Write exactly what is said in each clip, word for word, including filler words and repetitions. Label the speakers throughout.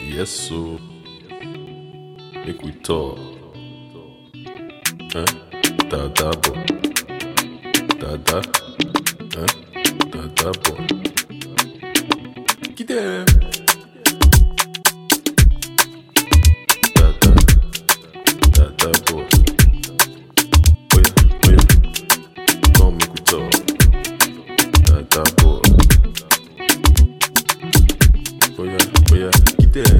Speaker 1: Yes, so make we talk. Huh? Dada boy. Dada. Huh? Dada boy. Get them. Dada. Dada boy. Oh yeah, oh yeah. Come make we talk. Dada boy. Oh yeah, oh yeah. Get them.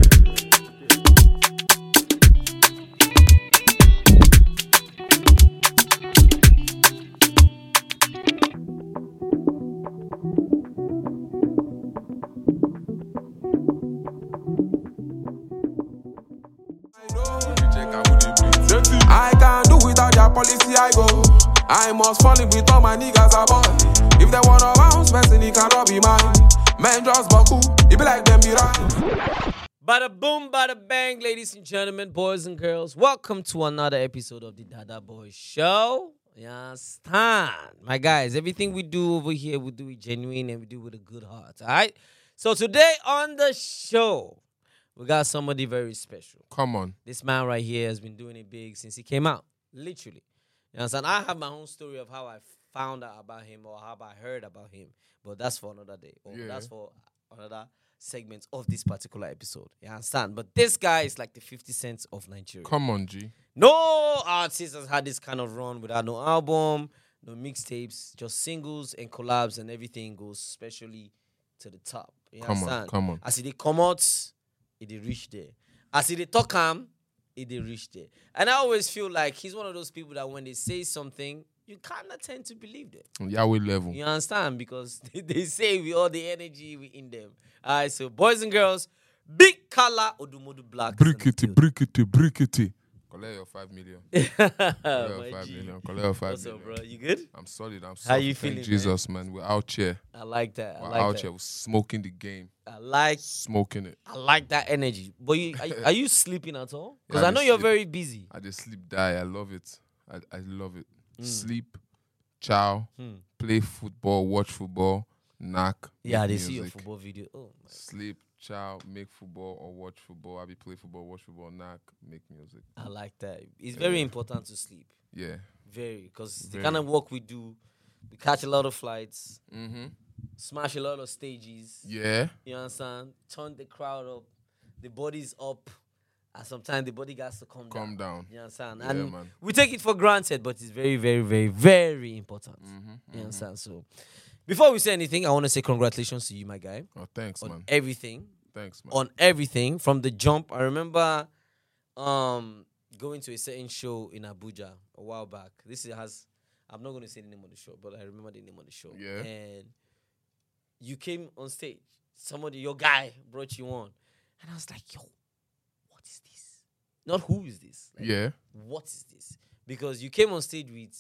Speaker 2: I can't do without their policy, I go. I must fall in with all my niggas aboard. If they wanna bounce, person, he cannot be mine. Man just baku, it be like them be right.
Speaker 3: Bada boom, bada bang, ladies and gentlemen, boys and girls. Welcome to another episode of the Dada Boys Show. You understand? My guys, everything we do over here, we do it genuine and we do it with a good heart, all right? So today on the show, we got somebody very special.
Speaker 4: Come on.
Speaker 3: This man right here has been doing it big since he came out, literally. You understand? I have my own story of how I found out about him or how I heard about him, but that's for another day. Or
Speaker 4: Yeah.
Speaker 3: That's for another segment of this particular episode. You understand? But this guy is like the fifty cents of Nigeria.
Speaker 4: Come on, G.
Speaker 3: No artist has had this kind of run without no album, no mixtapes, just singles and collabs, and everything goes specially to the top. You
Speaker 4: Come on,
Speaker 3: understand?
Speaker 4: come on.
Speaker 3: As it come out, it did reach there. As it talk him, it did reach there. And I always feel like he's one of those people that when they say something, you kind of tend to believe them.
Speaker 4: Yahweh level.
Speaker 3: You understand? Because they, they say with all the energy we in them. All right, so boys and girls, Big Color Odumodu Black.
Speaker 4: Brickety, brickety, brickety. Collect your five million. Collect your
Speaker 3: My
Speaker 4: five
Speaker 3: G.
Speaker 4: million. Collect your five
Speaker 3: What's up,
Speaker 4: million.
Speaker 3: bro? You good?
Speaker 4: I'm solid. I'm solid.
Speaker 3: How you
Speaker 4: Thank
Speaker 3: feeling, man?
Speaker 4: Jesus, man. We're out here.
Speaker 3: I like that. I
Speaker 4: We're
Speaker 3: like
Speaker 4: out
Speaker 3: that.
Speaker 4: here. We're smoking the game.
Speaker 3: I like
Speaker 4: Smoking it.
Speaker 3: I like that energy. But you, are, you- are you sleeping at all? Because
Speaker 4: Yeah,
Speaker 3: I
Speaker 4: I
Speaker 3: know
Speaker 4: just
Speaker 3: you're
Speaker 4: sleep.
Speaker 3: very busy.
Speaker 4: I just sleep, die. I love it. I, I love it.
Speaker 3: Mm.
Speaker 4: Sleep, chow,
Speaker 3: Hmm.
Speaker 4: play football, watch football, knock.
Speaker 3: Yeah,
Speaker 4: make
Speaker 3: they see your
Speaker 4: music.
Speaker 3: football video. Oh my.
Speaker 4: Sleep, chow, make football or watch football. I be play football, watch football, knock, make music.
Speaker 3: I like that. It's very
Speaker 4: Yeah.
Speaker 3: important to sleep.
Speaker 4: Yeah.
Speaker 3: Very. Because the
Speaker 4: Very.
Speaker 3: kind of work we do, we catch a lot of flights,
Speaker 4: Mm-hmm.
Speaker 3: smash a lot of stages.
Speaker 4: Yeah.
Speaker 3: You understand? Turn the crowd up. The body's up. And sometimes the body has to come,
Speaker 4: Calm
Speaker 3: down.
Speaker 4: down.
Speaker 3: You understand?
Speaker 4: Yeah,
Speaker 3: and
Speaker 4: man.
Speaker 3: we take it for granted, but it's very, very, very, very important.
Speaker 4: Mm-hmm.
Speaker 3: You understand? So before we say anything, I want to say congratulations to you, my guy.
Speaker 4: Oh, thanks,
Speaker 3: On
Speaker 4: man.
Speaker 3: everything.
Speaker 4: Thanks, man.
Speaker 3: On everything from the jump. I remember um going to a certain show in Abuja a while back. This is- has I'm not going to say the name of the show, but I remember the name of the show.
Speaker 4: Yeah.
Speaker 3: And you came on stage. Somebody, your guy, brought you on, and I was like, "Yo, what is this? Not who is this? Like,
Speaker 4: Yeah.
Speaker 3: what is this?" Because you came on stage with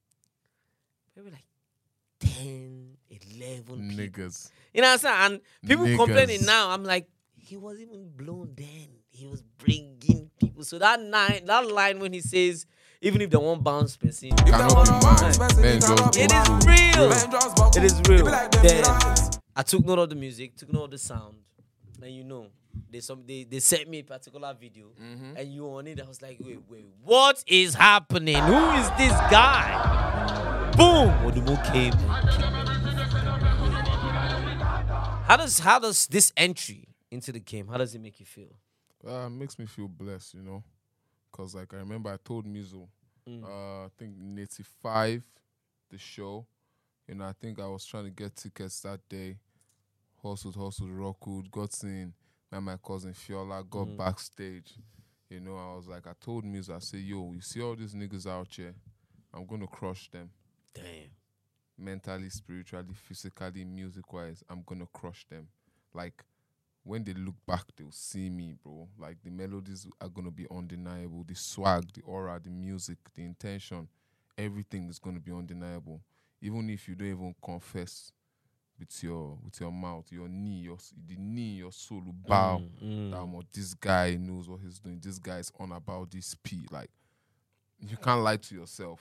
Speaker 3: maybe like ten, eleven people.
Speaker 4: Niggas.
Speaker 3: You know what I'm saying? And people
Speaker 4: Niggas.
Speaker 3: complaining now. I'm like, he was even blown then. He was bringing people. So that line, that line when he says, even if they won't bounce person,
Speaker 2: If they
Speaker 4: Cannot be
Speaker 2: wanna
Speaker 4: mine.
Speaker 2: bounce, person,
Speaker 4: Men
Speaker 2: he
Speaker 4: just
Speaker 2: cannot be
Speaker 4: go
Speaker 3: it is
Speaker 4: to-
Speaker 3: real.
Speaker 2: Man just baku,
Speaker 3: It is
Speaker 2: it
Speaker 3: real.
Speaker 2: be like them be
Speaker 3: Then
Speaker 2: right.
Speaker 3: I took note of the music, took note of the sound, and you know, they some they, they sent me a particular video,
Speaker 4: Mm-hmm.
Speaker 3: and you on it. I was like, wait, wait, what is happening? Who is this guy? Boom! Odumo came. and kicked me. How does how does this entry into the game? How does it make you feel?
Speaker 4: Uh, makes me feel blessed, you know. Because, like, I remember I told Mizo,
Speaker 3: Mm.
Speaker 4: uh, I think eighty-five, the show. You know, I think I was trying to get tickets that day. Hustled, hustled, rockwood, got in. Met my cousin Fiola, got
Speaker 3: Mm.
Speaker 4: backstage. You know, I was like, I told Mizo, I said, yo, you see all these niggas out here? I'm going to crush them.
Speaker 3: Damn.
Speaker 4: Mentally, spiritually, physically, music-wise, I'm going to crush them. Like, when they look back, they'll see me, bro. Like, the melodies are going to be undeniable. The swag, the aura, the music, the intention, everything is going to be undeniable. Even if you don't even confess with your with your mouth, your knee, your s- the knee, your soul will bow
Speaker 3: Mm, mm.
Speaker 4: down. Or this guy knows what he's doing. This guy is on about this P. Like, you can't lie to yourself.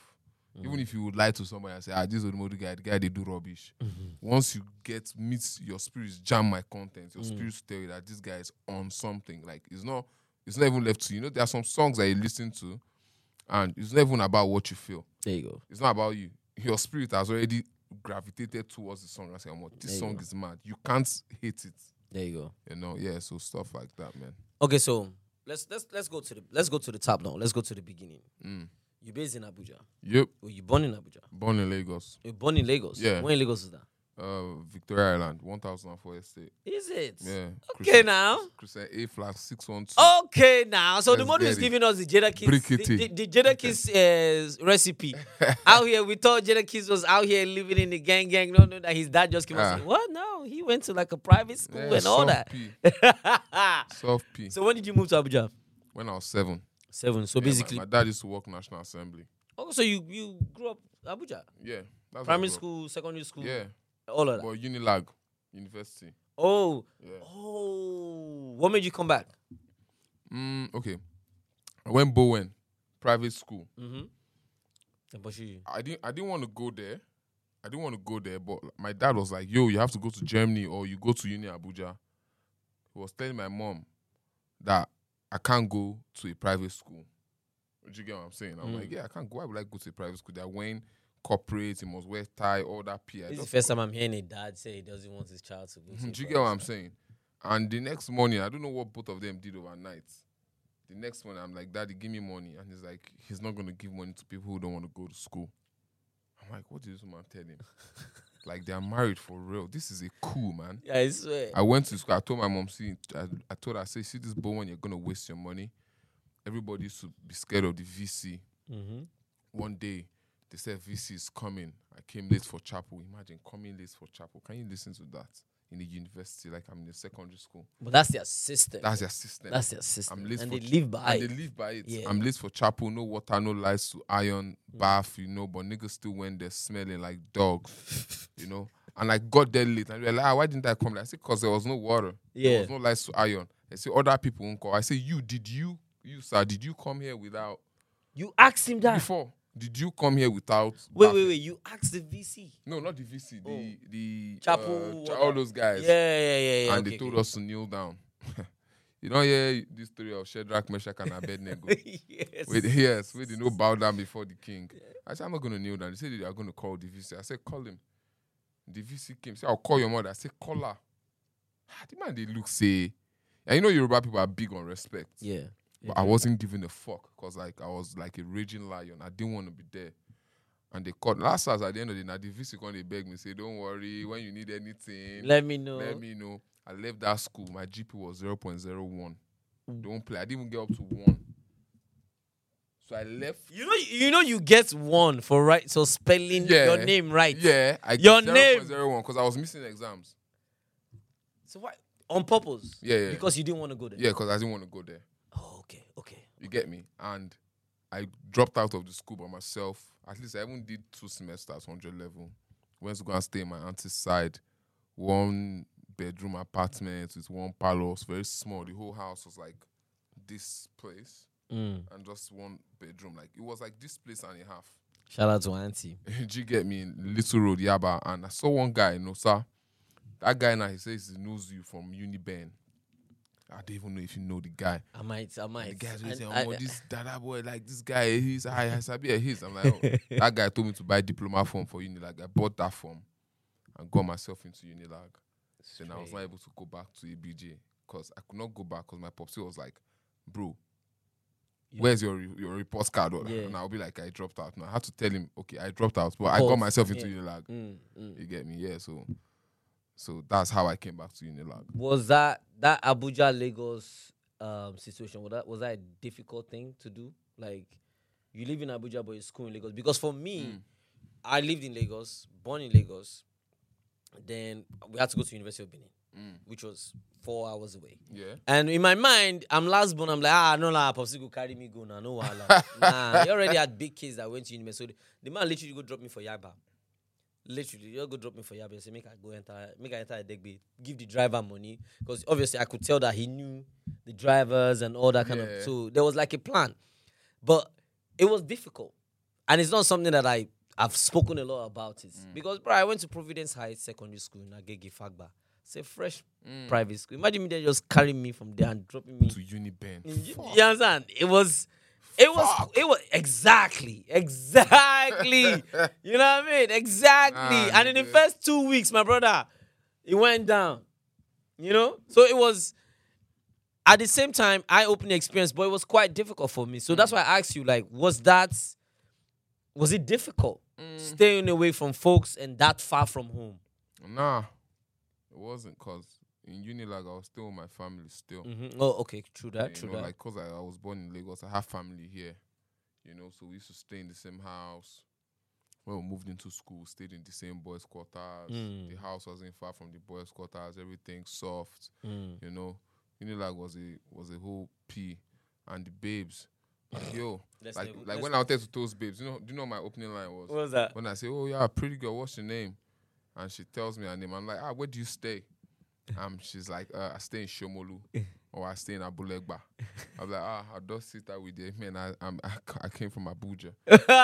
Speaker 3: Mm.
Speaker 4: Even if you would lie to somebody and say, ah, this Odumodu guy, the guy they do rubbish.
Speaker 3: Mm-hmm.
Speaker 4: Once you get meet your spirits, jam my content, your
Speaker 3: Mm.
Speaker 4: spirits tell you that this guy is on something. Like it's not, it's not even left to you. You know, there are some songs that you listen to, and it's not even about what you feel.
Speaker 3: There you go.
Speaker 4: It's not about you. Your spirit has already gravitated towards the song and say, oh, this
Speaker 3: There you
Speaker 4: song
Speaker 3: go.
Speaker 4: is mad. You can't hate it.
Speaker 3: There you go.
Speaker 4: You know, yeah. So stuff like that, man.
Speaker 3: Okay, so let's let's let's go to the let's go to the top now. Let's go to the beginning.
Speaker 4: Mm.
Speaker 3: You based in Abuja.
Speaker 4: Yep.
Speaker 3: Were you born in Abuja?
Speaker 4: Born in Lagos.
Speaker 3: You're born in Lagos.
Speaker 4: Yeah.
Speaker 3: Where in Lagos is that?
Speaker 4: Uh, Victoria Island, one thousand four estate.
Speaker 3: Is it?
Speaker 4: Yeah.
Speaker 3: Okay now.
Speaker 4: Christian A flat six one two.
Speaker 3: Okay now. So the
Speaker 4: Let's
Speaker 3: model
Speaker 4: get
Speaker 3: is
Speaker 4: it.
Speaker 3: giving us the Jada Kiss, the,
Speaker 4: Brickety.
Speaker 3: the, the Jada Kiss uh, recipe. Out here, we thought Jada Kiss was out here living in the gang gang. No, no, that his dad just came out
Speaker 4: Ah.
Speaker 3: and said, what? No, he went to like a private school
Speaker 4: Yeah,
Speaker 3: and all
Speaker 4: soft
Speaker 3: that.
Speaker 4: P. Soft P.
Speaker 3: So when did you move to Abuja?
Speaker 4: When I was seven.
Speaker 3: Seven. So
Speaker 4: Yeah,
Speaker 3: basically,
Speaker 4: my, my dad used to work National Assembly.
Speaker 3: oh, so you you grew up Abuja,
Speaker 4: Yeah. That's
Speaker 3: primary
Speaker 4: what I grew up.
Speaker 3: school, secondary school,
Speaker 4: Yeah.
Speaker 3: all of that.
Speaker 4: But Unilag, university.
Speaker 3: Oh,
Speaker 4: Yeah.
Speaker 3: oh, what made you come back?
Speaker 4: Mm, okay. I went Bowen, private school.
Speaker 3: Mm-hmm. But she,
Speaker 4: I didn't I didn't want to go there. I didn't want to go there, but my dad was like, yo, you have to go to Germany or you go to Uni Abuja. He was telling my mom that I can't go to a private school. Do you get what I'm saying? I'm
Speaker 3: Mm.
Speaker 4: like, yeah, I can't go. Why would I go to a private school? They're wearing corporate, he must wear tie, all that P. I
Speaker 3: this is the
Speaker 4: just-
Speaker 3: first time I'm hearing a dad say he doesn't want his child to go. to
Speaker 4: Do
Speaker 3: a
Speaker 4: you get
Speaker 3: private
Speaker 4: what I'm
Speaker 3: school.
Speaker 4: saying? And the next morning, I don't know what both of them did overnight. The next morning, I'm like, Daddy, give me money. And he's like, he's not going to give money to people who don't want to go to school. I'm like, what did this man tell him? Like, they're married for real. This is a coup, man.
Speaker 3: Yeah, I swear.
Speaker 4: I went to school. I told my mom, see, I, I told her, I say, see this Bowen, you're going to waste your money. Everybody should be scared of the V C.
Speaker 3: Mm-hmm.
Speaker 4: One day, they said V C is coming. I came late for chapel. Imagine coming late for chapel. Can you listen to that? In the university, like I'm in the secondary school.
Speaker 3: But that's their system.
Speaker 4: That's their system.
Speaker 3: That's their system.
Speaker 4: I'm late
Speaker 3: and
Speaker 4: for
Speaker 3: they
Speaker 4: ch-
Speaker 3: live by
Speaker 4: and
Speaker 3: it.
Speaker 4: they live by it.
Speaker 3: Yeah.
Speaker 4: I'm late for chapel, no water, no lights to iron, bath, you know, but niggas still went there smelling like dogs, you know. And I got there late and they were like, ah, why didn't I come? I said, because there was no water.
Speaker 3: Yeah.
Speaker 4: There was no lights to iron. I said, other people won't call. I said, you, did you, you, sir, did you come here without,
Speaker 3: You asked him that.
Speaker 4: before, did you come here without
Speaker 3: Wait,
Speaker 4: bathing?
Speaker 3: wait, wait. You asked the V C.
Speaker 4: No, not the V C, the,
Speaker 3: Oh.
Speaker 4: the,
Speaker 3: Chapel,
Speaker 4: uh, cha-
Speaker 3: what-
Speaker 4: all those guys.
Speaker 3: Yeah, yeah, yeah, yeah.
Speaker 4: and
Speaker 3: okay,
Speaker 4: they told
Speaker 3: okay.
Speaker 4: us to kneel down. You don't hear this story of Shadrach, Meshach, and Abednego.
Speaker 3: yes.
Speaker 4: Wait, yes, we did not bow down before the king. I said, I'm not going to kneel down. They said they are going to call the V C. I said, call him. The V C came. Say, I'll call your mother. I said, call her. Ah, the man, they look, say, and you know, Yoruba people are big on respect.
Speaker 3: Yeah.
Speaker 4: But I wasn't giving a fuck because, like, I was like a raging lion. I didn't want to be there. And they called. Last hours at the end of the night, the V C called, they begged me, say, don't worry. When you need anything,
Speaker 3: Let me know.
Speaker 4: let me know. I left that school. My G P was zero point zero one. Don't play. I didn't even get up to one. So I left.
Speaker 3: You know, you know, you get one for right. So spelling
Speaker 4: Yeah.
Speaker 3: your name right.
Speaker 4: Yeah, I
Speaker 3: Your
Speaker 4: zero
Speaker 3: name.
Speaker 4: point zero one because I was missing exams.
Speaker 3: So why on purpose?
Speaker 4: Yeah, yeah.
Speaker 3: Because you didn't want to go there.
Speaker 4: Yeah, because I didn't want to go there.
Speaker 3: Oh, okay, okay.
Speaker 4: You get me? And I dropped out of the school by myself. At least I even did two semesters, one hundred level. Went to go and stay in my auntie's side. One bedroom apartment with one parlor. It was very small. The whole house was like this place.
Speaker 3: Mm.
Speaker 4: And just one bedroom. Like it was like this place and a half.
Speaker 3: Shout out to Auntie.
Speaker 4: Did you get me in Little Road, Yaba? And I saw one guy, you know, sir. That guy now, he says he knows you from Uniben. I don't even know if you know the guy.
Speaker 3: I might, I might.
Speaker 4: And the guy's
Speaker 3: And
Speaker 4: saying,
Speaker 3: I-
Speaker 4: oh, this dada boy, like this guy, he's I, I sabi his. I'm like, oh. That guy told me to buy diploma form for Unilag. I bought that form and got myself into Unilag. Then I was not able to go back to A B J because I could not go back because my popsy was like, bro, where's your re- your report card?
Speaker 3: Yeah.
Speaker 4: And I'll be like, I dropped out. Now I had to tell him, okay, I dropped out, but I
Speaker 3: Course,
Speaker 4: got myself into
Speaker 3: yeah.
Speaker 4: Unilag.
Speaker 3: Mm, mm.
Speaker 4: You get me? Yeah. So, so that's how I came back to Unilag.
Speaker 3: Was that that Abuja Lagos um, situation? Was that was that a difficult thing to do? Like, you live in Abuja, but you school in Lagos. Because for me,
Speaker 4: Mm.
Speaker 3: I lived in Lagos, born in Lagos. Then we had to go to University of Benin,
Speaker 4: Mm.
Speaker 3: which was four hours away.
Speaker 4: Yeah.
Speaker 3: And in my mind, I'm last born. I'm like, ah, no, la, Popsi go carry me go now. No, wahala. Nah, you already had big kids that went to university. So the, the man literally go drop me for Yaba. Literally, you go drop me for Yaba and say, make I go enter, make I enter a deck bay, give the driver money. Because obviously I could tell that he knew the drivers and all that kind
Speaker 4: Yeah.
Speaker 3: of. So there was like a plan. But it was difficult. and it's not something that I I've spoken a lot about it because, bro, I went to Providence High Secondary School in Agege Fagba. It's a fresh private school. Imagine me there just carrying me from there and dropping me
Speaker 4: To Uniben.
Speaker 3: You, you understand? It was, it was,
Speaker 4: Fuck.
Speaker 3: it was exactly, exactly. You know what I mean? Exactly.
Speaker 4: Nah,
Speaker 3: and in the
Speaker 4: nigga.
Speaker 3: first two weeks, my brother, it went down. You know, so it was. At the same time, eye-opening experience, but it was quite difficult for me. So that's why I asked you, like, was that, was it difficult staying away from folks and that far from home?
Speaker 4: Nah, it wasn't, cause in Unilag I was still with my family still.
Speaker 3: Mm-hmm. Oh, okay, true that,
Speaker 4: you
Speaker 3: true
Speaker 4: know,
Speaker 3: that.
Speaker 4: like, cause I, I was born in Lagos, I have family here. You know, so we used to stay in the same house. When we moved into school, stayed in the same boys' quarters.
Speaker 3: Mm.
Speaker 4: The house wasn't far from the boys' quarters. Everything soft.
Speaker 3: Mm.
Speaker 4: You know, Unilag was a was a whole P, and the babes. Like, yo,
Speaker 3: Let's
Speaker 4: like
Speaker 3: never-
Speaker 4: like
Speaker 3: let's
Speaker 4: when I wanted to toast babes, you know, do you know what my opening line was?
Speaker 3: What was that?
Speaker 4: When I say, "Oh yeah, pretty girl, what's your name?" and she tells me her name, I'm like, "Ah, where do you stay?" Um, she's like, uh, "I stay in Shomolu, or I stay in Abulegba." I'm like, "Ah, I just sit that with them, man. I I'm, I, I came from Abuja."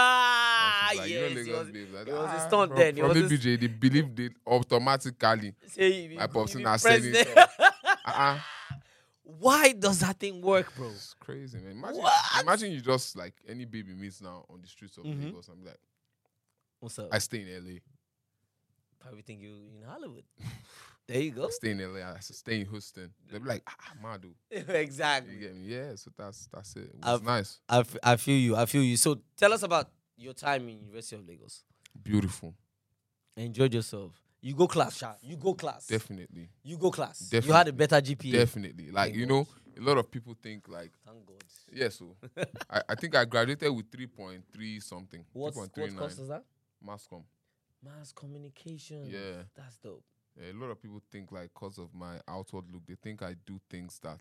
Speaker 3: Ah,
Speaker 4: She's like,
Speaker 3: yes,
Speaker 4: "You know
Speaker 3: it
Speaker 4: Lagos
Speaker 3: was,
Speaker 4: babes." Like,
Speaker 3: it was a
Speaker 4: "Ah,
Speaker 3: stunt
Speaker 4: from,
Speaker 3: then. It
Speaker 4: From
Speaker 3: was a
Speaker 4: A B J, they believe they automatically.
Speaker 3: Say,
Speaker 4: My pops
Speaker 3: you
Speaker 4: in our
Speaker 3: press
Speaker 4: selling.
Speaker 3: there.
Speaker 4: Uh-uh.
Speaker 3: Why does that thing work, bro?
Speaker 4: It's crazy, man. Imagine,
Speaker 3: What?
Speaker 4: imagine you just like any baby meets now on the streets of
Speaker 3: Mhm.
Speaker 4: Lagos. I'm like,
Speaker 3: What's up?
Speaker 4: I stay in L A.
Speaker 3: Probably think you in Hollywood. There you go.
Speaker 4: I stay in L A. I stay in Houston. They'll be like, ah, Madu. You
Speaker 3: Exactly.
Speaker 4: get me? Yeah, so that's that's it. It was
Speaker 3: I've-
Speaker 4: nice.
Speaker 3: I, f- I feel you. I feel you. So tell us about your time in University of Lagos.
Speaker 4: Beautiful.
Speaker 3: Enjoyed yourself. You go class, Sha. You go class.
Speaker 4: Definitely.
Speaker 3: You go class. You
Speaker 4: Definitely.
Speaker 3: had a better G P A.
Speaker 4: Definitely. Like,
Speaker 3: Thank
Speaker 4: you
Speaker 3: God.
Speaker 4: know, a lot of people think like,
Speaker 3: Thank God.
Speaker 4: yeah, so I, I think I graduated with three point three something.
Speaker 3: What,
Speaker 4: three
Speaker 3: what
Speaker 4: point three nine.
Speaker 3: course is that?
Speaker 4: Mass comm.
Speaker 3: Mass communication.
Speaker 4: Yeah.
Speaker 3: That's dope.
Speaker 4: A lot of people think like because of my outward look, they think I do things that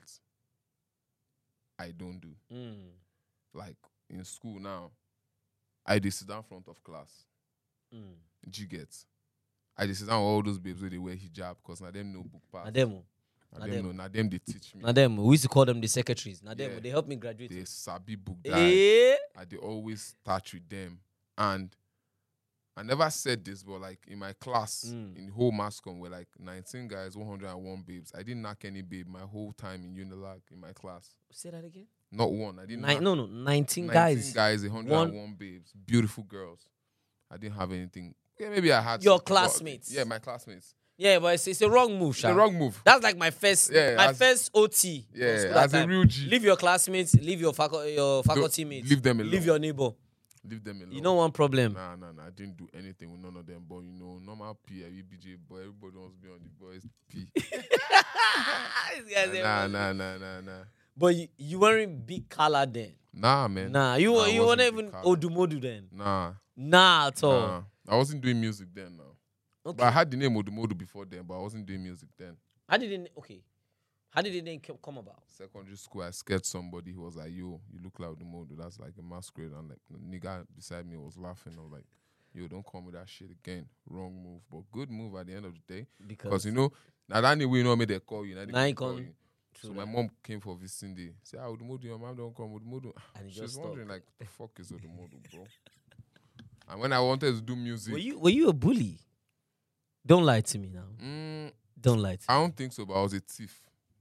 Speaker 4: I don't do.
Speaker 3: Mm.
Speaker 4: Like in school now, I did sit down front of class.
Speaker 3: Mm.
Speaker 4: G get. I did sit down with all those babes where they wear hijab because now them no book pass.
Speaker 3: Na them.
Speaker 4: Now
Speaker 3: na
Speaker 4: them
Speaker 3: them.
Speaker 4: no, now them they teach me.
Speaker 3: Na them. We used to call them the secretaries. Na them.
Speaker 4: Yeah.
Speaker 3: They helped me graduate.
Speaker 4: They sabi book that.
Speaker 3: Eh?
Speaker 4: I they always touch with them. And I never said this, but like in my class,
Speaker 3: Mm.
Speaker 4: in the whole mass comm, we're like nineteen guys, one hundred one babes. I didn't knock any babe my whole time in Unilag in my class.
Speaker 3: Say that again.
Speaker 4: Not one. I didn't
Speaker 3: Nine,
Speaker 4: knock
Speaker 3: no, no, nineteen,
Speaker 4: nineteen
Speaker 3: guys.
Speaker 4: guys, one hundred one babes. Beautiful girls. I didn't have anything. Yeah, maybe I had
Speaker 3: Your
Speaker 4: some, but-
Speaker 3: classmates.
Speaker 4: Yeah, my classmates.
Speaker 3: Yeah, but it's, it's a wrong move,
Speaker 4: It's
Speaker 3: Sha.
Speaker 4: the wrong move.
Speaker 3: That's like my first,
Speaker 4: Yeah,
Speaker 3: my
Speaker 4: as-
Speaker 3: first O T. from
Speaker 4: Yeah,
Speaker 3: school that
Speaker 4: as a
Speaker 3: time.
Speaker 4: real G.
Speaker 3: Leave your classmates, leave your facu- your faculty mates,
Speaker 4: leave them alone.
Speaker 3: leave your neighbor.
Speaker 4: Leave them alone.
Speaker 3: You know one problem.
Speaker 4: Nah, nah, nah. I didn't do anything with none of them. But you know, normal P, I B J boy, everybody wants to be on the boys P.
Speaker 3: These guys are-
Speaker 4: nah, nah, nah, nah, nah.
Speaker 3: But you, you weren't big color then.
Speaker 4: Nah, man.
Speaker 3: Nah, you
Speaker 4: Nah, I
Speaker 3: you weren't
Speaker 4: wasn't
Speaker 3: even
Speaker 4: big color.
Speaker 3: Odumodu then.
Speaker 4: Nah,
Speaker 3: Nah, at all.
Speaker 4: nah. I wasn't doing music then. Now,
Speaker 3: Okay.
Speaker 4: but I had the name Odumodu before then. But I wasn't doing music then.
Speaker 3: How did it? Okay. How did it then co- come about?
Speaker 4: Secondary school, I scared somebody. He was like, "Yo, you look like Odumodu." That's like a masquerade. And like the nigga beside me was laughing. I was like, "Yo, don't call me that shit again." Wrong move, but good move at the end of the day.
Speaker 3: Because
Speaker 4: Because you know, now that way you know me they call you. Now they
Speaker 3: Now you
Speaker 4: call
Speaker 3: come-
Speaker 4: you.
Speaker 3: True
Speaker 4: So my
Speaker 3: that.
Speaker 4: mom came for visiting day. Say, ah, Odumodu, your mom don't come. Odumodu.
Speaker 3: And he
Speaker 4: She was
Speaker 3: just
Speaker 4: wondering
Speaker 3: stopped.
Speaker 4: like, the fuck is Odumodu, bro? And when I wanted to do music,
Speaker 3: Were you were you a bully? Don't lie to me now.
Speaker 4: mm,
Speaker 3: Don't lie to me.
Speaker 4: I don't think so. But I was a thief.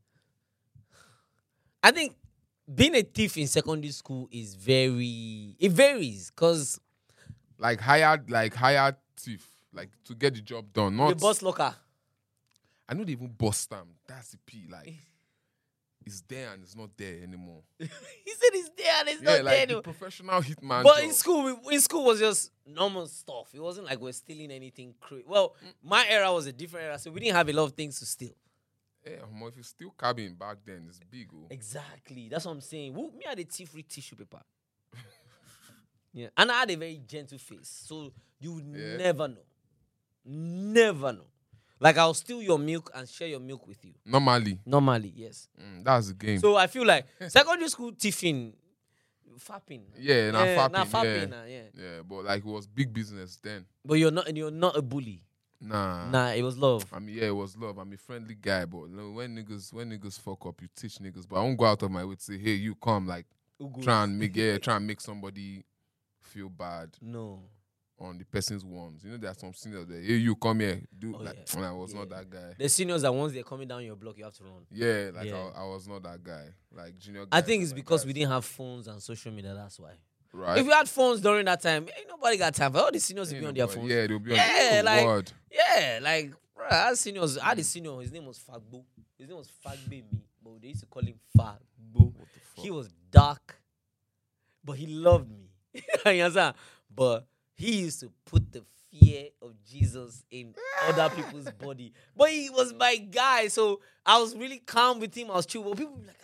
Speaker 3: I think being a thief in secondary school is very it varies because
Speaker 4: Like hired, like hired thief, like to get the job done. Not
Speaker 3: the boss locker.
Speaker 4: I know they even bust them. That's the P. Like it's there and it's not there anymore.
Speaker 3: He said it's there and it's
Speaker 4: yeah,
Speaker 3: not there
Speaker 4: like the
Speaker 3: anymore.
Speaker 4: professional hitman.
Speaker 3: But
Speaker 4: job.
Speaker 3: in school, we, in school was just normal stuff. It wasn't like we're stealing anything crazy. Well, my era was a different era, so we didn't have a lot of things to steal.
Speaker 4: Yeah, omo, if you still cabin back then, it's big. Oh.
Speaker 3: Exactly. That's what I'm saying. Who, me had a thief read tissue paper. Yeah. And I had a very gentle face. So you would
Speaker 4: Yeah.
Speaker 3: never know. Never know. Like I'll steal your milk and share your milk with you.
Speaker 4: Normally,
Speaker 3: Normally, yes.
Speaker 4: mm, that's the game.
Speaker 3: So I feel like secondary school thieving, fapping.
Speaker 4: yeah, nah,
Speaker 3: yeah,
Speaker 4: fapping,
Speaker 3: nah, fapping,
Speaker 4: yeah.
Speaker 3: nah, yeah.
Speaker 4: yeah, but like it was big business then.
Speaker 3: But you're not, you're not a bully.
Speaker 4: Nah,
Speaker 3: Nah, it was love.
Speaker 4: I mean, yeah, it was love. I'm a friendly guy, but you know, when niggas when niggas fuck up, you teach niggas. But I won't go out of my way to say, hey, you come, like
Speaker 3: Ugu.
Speaker 4: try and make yeah, try and make somebody feel bad
Speaker 3: No.
Speaker 4: on the person's ones. You know, there are some seniors that, hey, you come here, do
Speaker 3: Oh,
Speaker 4: like,
Speaker 3: yeah.
Speaker 4: I was
Speaker 3: Yeah.
Speaker 4: not that guy.
Speaker 3: The seniors that once they're coming down your block, you have to run.
Speaker 4: Yeah, like
Speaker 3: Yeah.
Speaker 4: I, I was not that guy. Like junior
Speaker 3: I
Speaker 4: guys
Speaker 3: think
Speaker 4: are
Speaker 3: it's
Speaker 4: my
Speaker 3: because
Speaker 4: guys.
Speaker 3: we didn't have phones and social media. That's why.
Speaker 4: Right.
Speaker 3: If we had phones during that time, ain't nobody got time. All the seniors will
Speaker 4: Ain't
Speaker 3: be on their
Speaker 4: nobody-
Speaker 3: phones.
Speaker 4: Yeah, they'll be on
Speaker 3: Yeah,
Speaker 4: the
Speaker 3: like-
Speaker 4: word.
Speaker 3: Yeah, like, bro, I had seniors. I had a senior. His name was Fagbo. His name was Fagbe me, but they used to call him Fagbo.
Speaker 4: What the fuck?
Speaker 3: He was dark, but he loved me. You understand? But he used to put the fear of Jesus in other people's body. But he was my guy, so I was really calm with him. I was chill. But people would be like,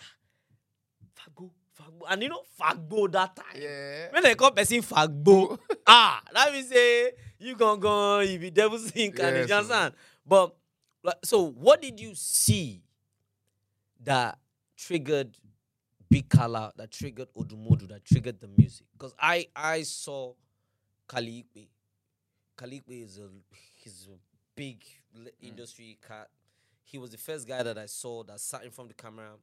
Speaker 3: ah, Fagbo, Fagbo. And you know, Fagbo that time.
Speaker 4: Yeah.
Speaker 3: When they call person Fagbo, ah, that means say you gon' go, you be devil's incarnate.
Speaker 4: Yeah,
Speaker 3: You
Speaker 4: so-
Speaker 3: understand? But like, so, what did you see that triggered Big Kala, that triggered Odumodu, that triggered the music? Because I I saw Kaliikpe. Kaliikpe is a he's a big le- industry cat. He was the first guy that I saw that sat in front of the camera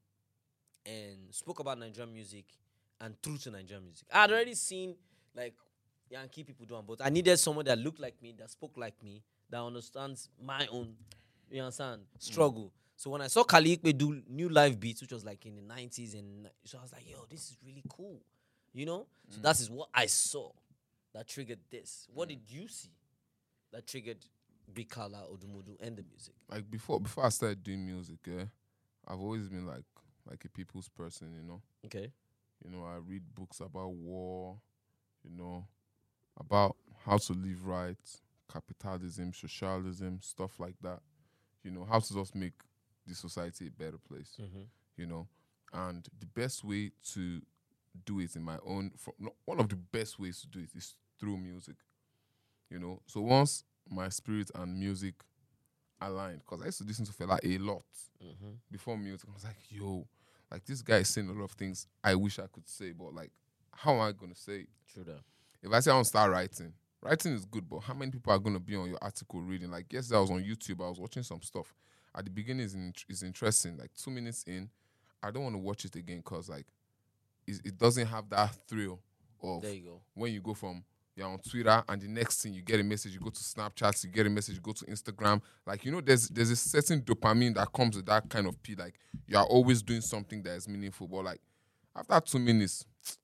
Speaker 3: and spoke about Nigerian music and true to Nigerian music. I had already seen like Yankee people doing, but I needed someone that looked like me, that spoke like me, that understands my own, you understand, struggle. So when I saw Kaliikpe do new live beats, which was like in the nineties, and so I was like, yo, this is really cool, you know. So that is what I saw that triggered this. What did you see that triggered Big Kala, Odumodu, and the music?
Speaker 4: Like before before I started doing music, yeah, I've always been like like a people's person, you know.
Speaker 3: Okay.
Speaker 4: You know, I read books about war, you know, about how to live right, capitalism, socialism, stuff like that. You know, how to just make the society a better place,
Speaker 3: Mm-hmm.
Speaker 4: you know. And the best way to do it in my own, fro- no, one of the best ways to do it is through music, you know. So once my spirit and music aligned, because I used to listen to Fela a lot
Speaker 3: Mm-hmm.
Speaker 4: before music, I was like, yo, like this guy is saying a lot of things I wish I could say, but like, how am I going to say it?
Speaker 3: True that.
Speaker 4: If I say I want to start writing, writing is good, but how many people are going to be on your article reading? Like, yesterday I was on YouTube, I was watching some stuff. At the beginning, is in, is interesting. Like, two minutes in, I don't want to watch it again because, like, it, it doesn't have that thrill of
Speaker 3: There you go.
Speaker 4: when you go from, you're on Twitter, and the next thing you get a message, you go to Snapchat, you get a message, you go to Instagram. Like, you know, there's there's a certain dopamine that comes with that kind of P. Like, you are always doing something that is meaningful. But, like, after two minutes,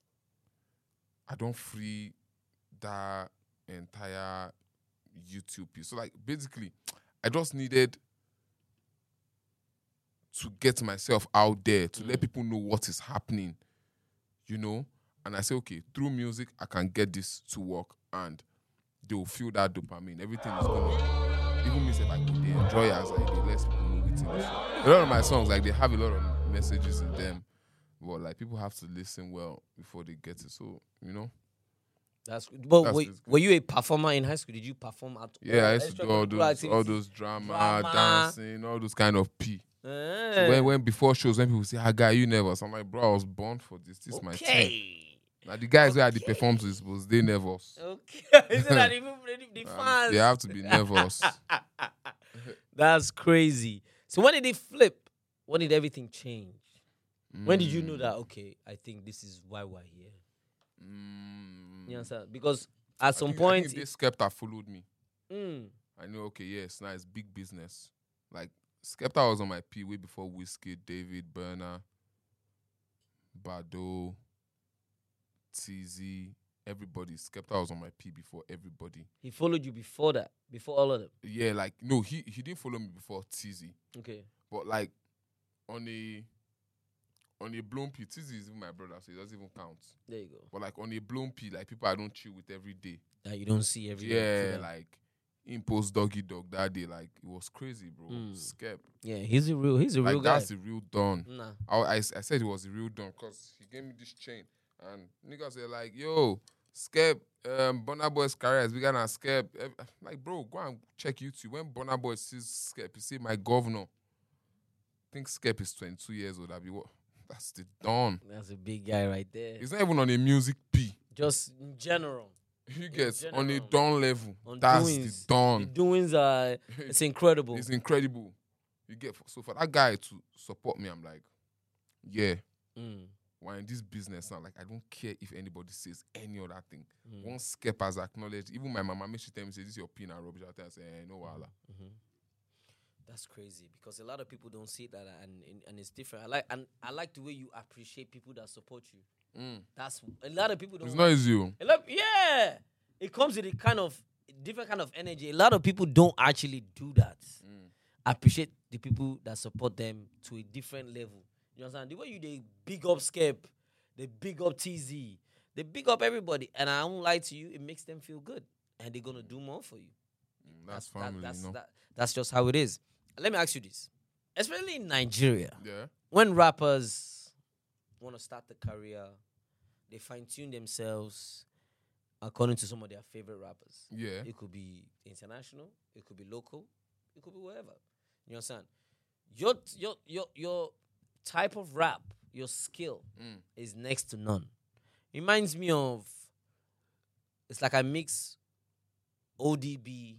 Speaker 4: I don't free that entire YouTube piece. So, like, basically, I just needed to get myself out there, to let people know what is happening, you know? And I say, okay, through music, I can get this to work, and they will feel that dopamine. Everything is going to, even me, say, like, they enjoy it as like, they let people know it's in the show. A lot of my songs, like, they have a lot of messages in them, but, like, people have to listen well before they get it. So, you know?
Speaker 3: That's good. But
Speaker 4: That's
Speaker 3: were,
Speaker 4: basically-
Speaker 3: were you a performer in high school? Did you perform at
Speaker 4: Yeah,
Speaker 3: all
Speaker 4: I used to do all
Speaker 3: extracurricular
Speaker 4: those, all
Speaker 3: activities?
Speaker 4: those drama,
Speaker 3: Drama.
Speaker 4: dancing, all those kind of P. So
Speaker 3: Eh.
Speaker 4: when, when before shows, when people say, "Ah, guy, you nervous?" I'm like, bro, I was born for this. This is my thing.
Speaker 3: Okay.
Speaker 4: Now the guys where I did
Speaker 3: Okay.
Speaker 4: perform to this was they nervous.
Speaker 3: Okay. Isn't that even the, the
Speaker 4: Um,
Speaker 3: fans?
Speaker 4: they have to be nervous.
Speaker 3: That's crazy. So when did it flip? When did everything change? When did you know
Speaker 4: Mm,
Speaker 3: that, okay, I think this is why we're here?
Speaker 4: mm,
Speaker 3: You understand? Because at
Speaker 4: I
Speaker 3: some
Speaker 4: think-
Speaker 3: point,
Speaker 4: I think
Speaker 3: it-
Speaker 4: this Skepta followed me.
Speaker 3: mm,
Speaker 4: I know, okay, yes, now it's big business. Like Skepta was on my P way before Whiskey, David, Burner, Bado, T Z, everybody. Skepta was on my P before everybody.
Speaker 3: he followed you before that, before all of them.
Speaker 4: Yeah, like no, he he didn't follow me before T Z,
Speaker 3: Okay.
Speaker 4: but like on a on a blown P, T Z is even my brother, so it doesn't even count.
Speaker 3: There you go.
Speaker 4: But like on a blown P, like people I don't chill with every day.
Speaker 3: That you don't see every day.
Speaker 4: Yeah,
Speaker 3: True that.
Speaker 4: like impose doggy dog that day, like it was crazy, bro.
Speaker 3: Mm.
Speaker 4: Skep,
Speaker 3: Yeah, he's a real, he's a
Speaker 4: like
Speaker 3: real guy.
Speaker 4: that's the real Don.
Speaker 3: Nah.
Speaker 4: I, I, I said it was the real Don because he gave me this chain, and niggas were like, "Yo, Skep, um, Burna Boy's career is bigger than Skep." Eh, Like, bro, go and check YouTube. When Burna Boy sees Skep, he say, "My governor." I think Skep is twenty-two years old. That be what? That's the Don.
Speaker 3: That's a big guy right there.
Speaker 4: He's not even on a music P.
Speaker 3: Just in general.
Speaker 4: He gets on a
Speaker 3: general.
Speaker 4: Don level.
Speaker 3: On
Speaker 4: That's
Speaker 3: doings.
Speaker 4: the Don.
Speaker 3: The doings are, it's incredible.
Speaker 4: It's incredible. You get so for that guy to support me, I'm like, yeah.
Speaker 3: Mm.
Speaker 4: we're in this business now. Like, I don't care if anybody says any other thing.
Speaker 3: Mm.
Speaker 4: Once Skep has acknowledged, even my mama, make she tell me, say, this is your pin and rubbish. I'll tell her, say, eh, no wahala.
Speaker 3: Mm-hmm. That's crazy because a lot of people don't see that, and, and and it's different. I like and I like the way you appreciate people that support you.
Speaker 4: Mm.
Speaker 3: That's a lot of people don't.
Speaker 4: It's not easy. oh.
Speaker 3: A lot, yeah, it comes with a kind of different kind of energy. A lot of people don't actually do that.
Speaker 4: Mm.
Speaker 3: Appreciate the people that support them to a different level. You understand? The way you they big up Skep, they big up T Z, they big up everybody, and I won't lie to you, it makes them feel good, and they're gonna do more for you.
Speaker 4: Mm, That's
Speaker 3: that-
Speaker 4: family,
Speaker 3: that's,
Speaker 4: you know.
Speaker 3: that- that's just how it is. Let me ask you this, especially in Nigeria,
Speaker 4: Yeah.
Speaker 3: when rappers want to start the career, they fine tune themselves according to some of their favorite rappers.
Speaker 4: Yeah.
Speaker 3: It could be international, it could be local, it could be wherever. You understand? Your your your your type of rap, your skill
Speaker 4: Mm.
Speaker 3: is next to none. Reminds me of, it's like I mix O D B,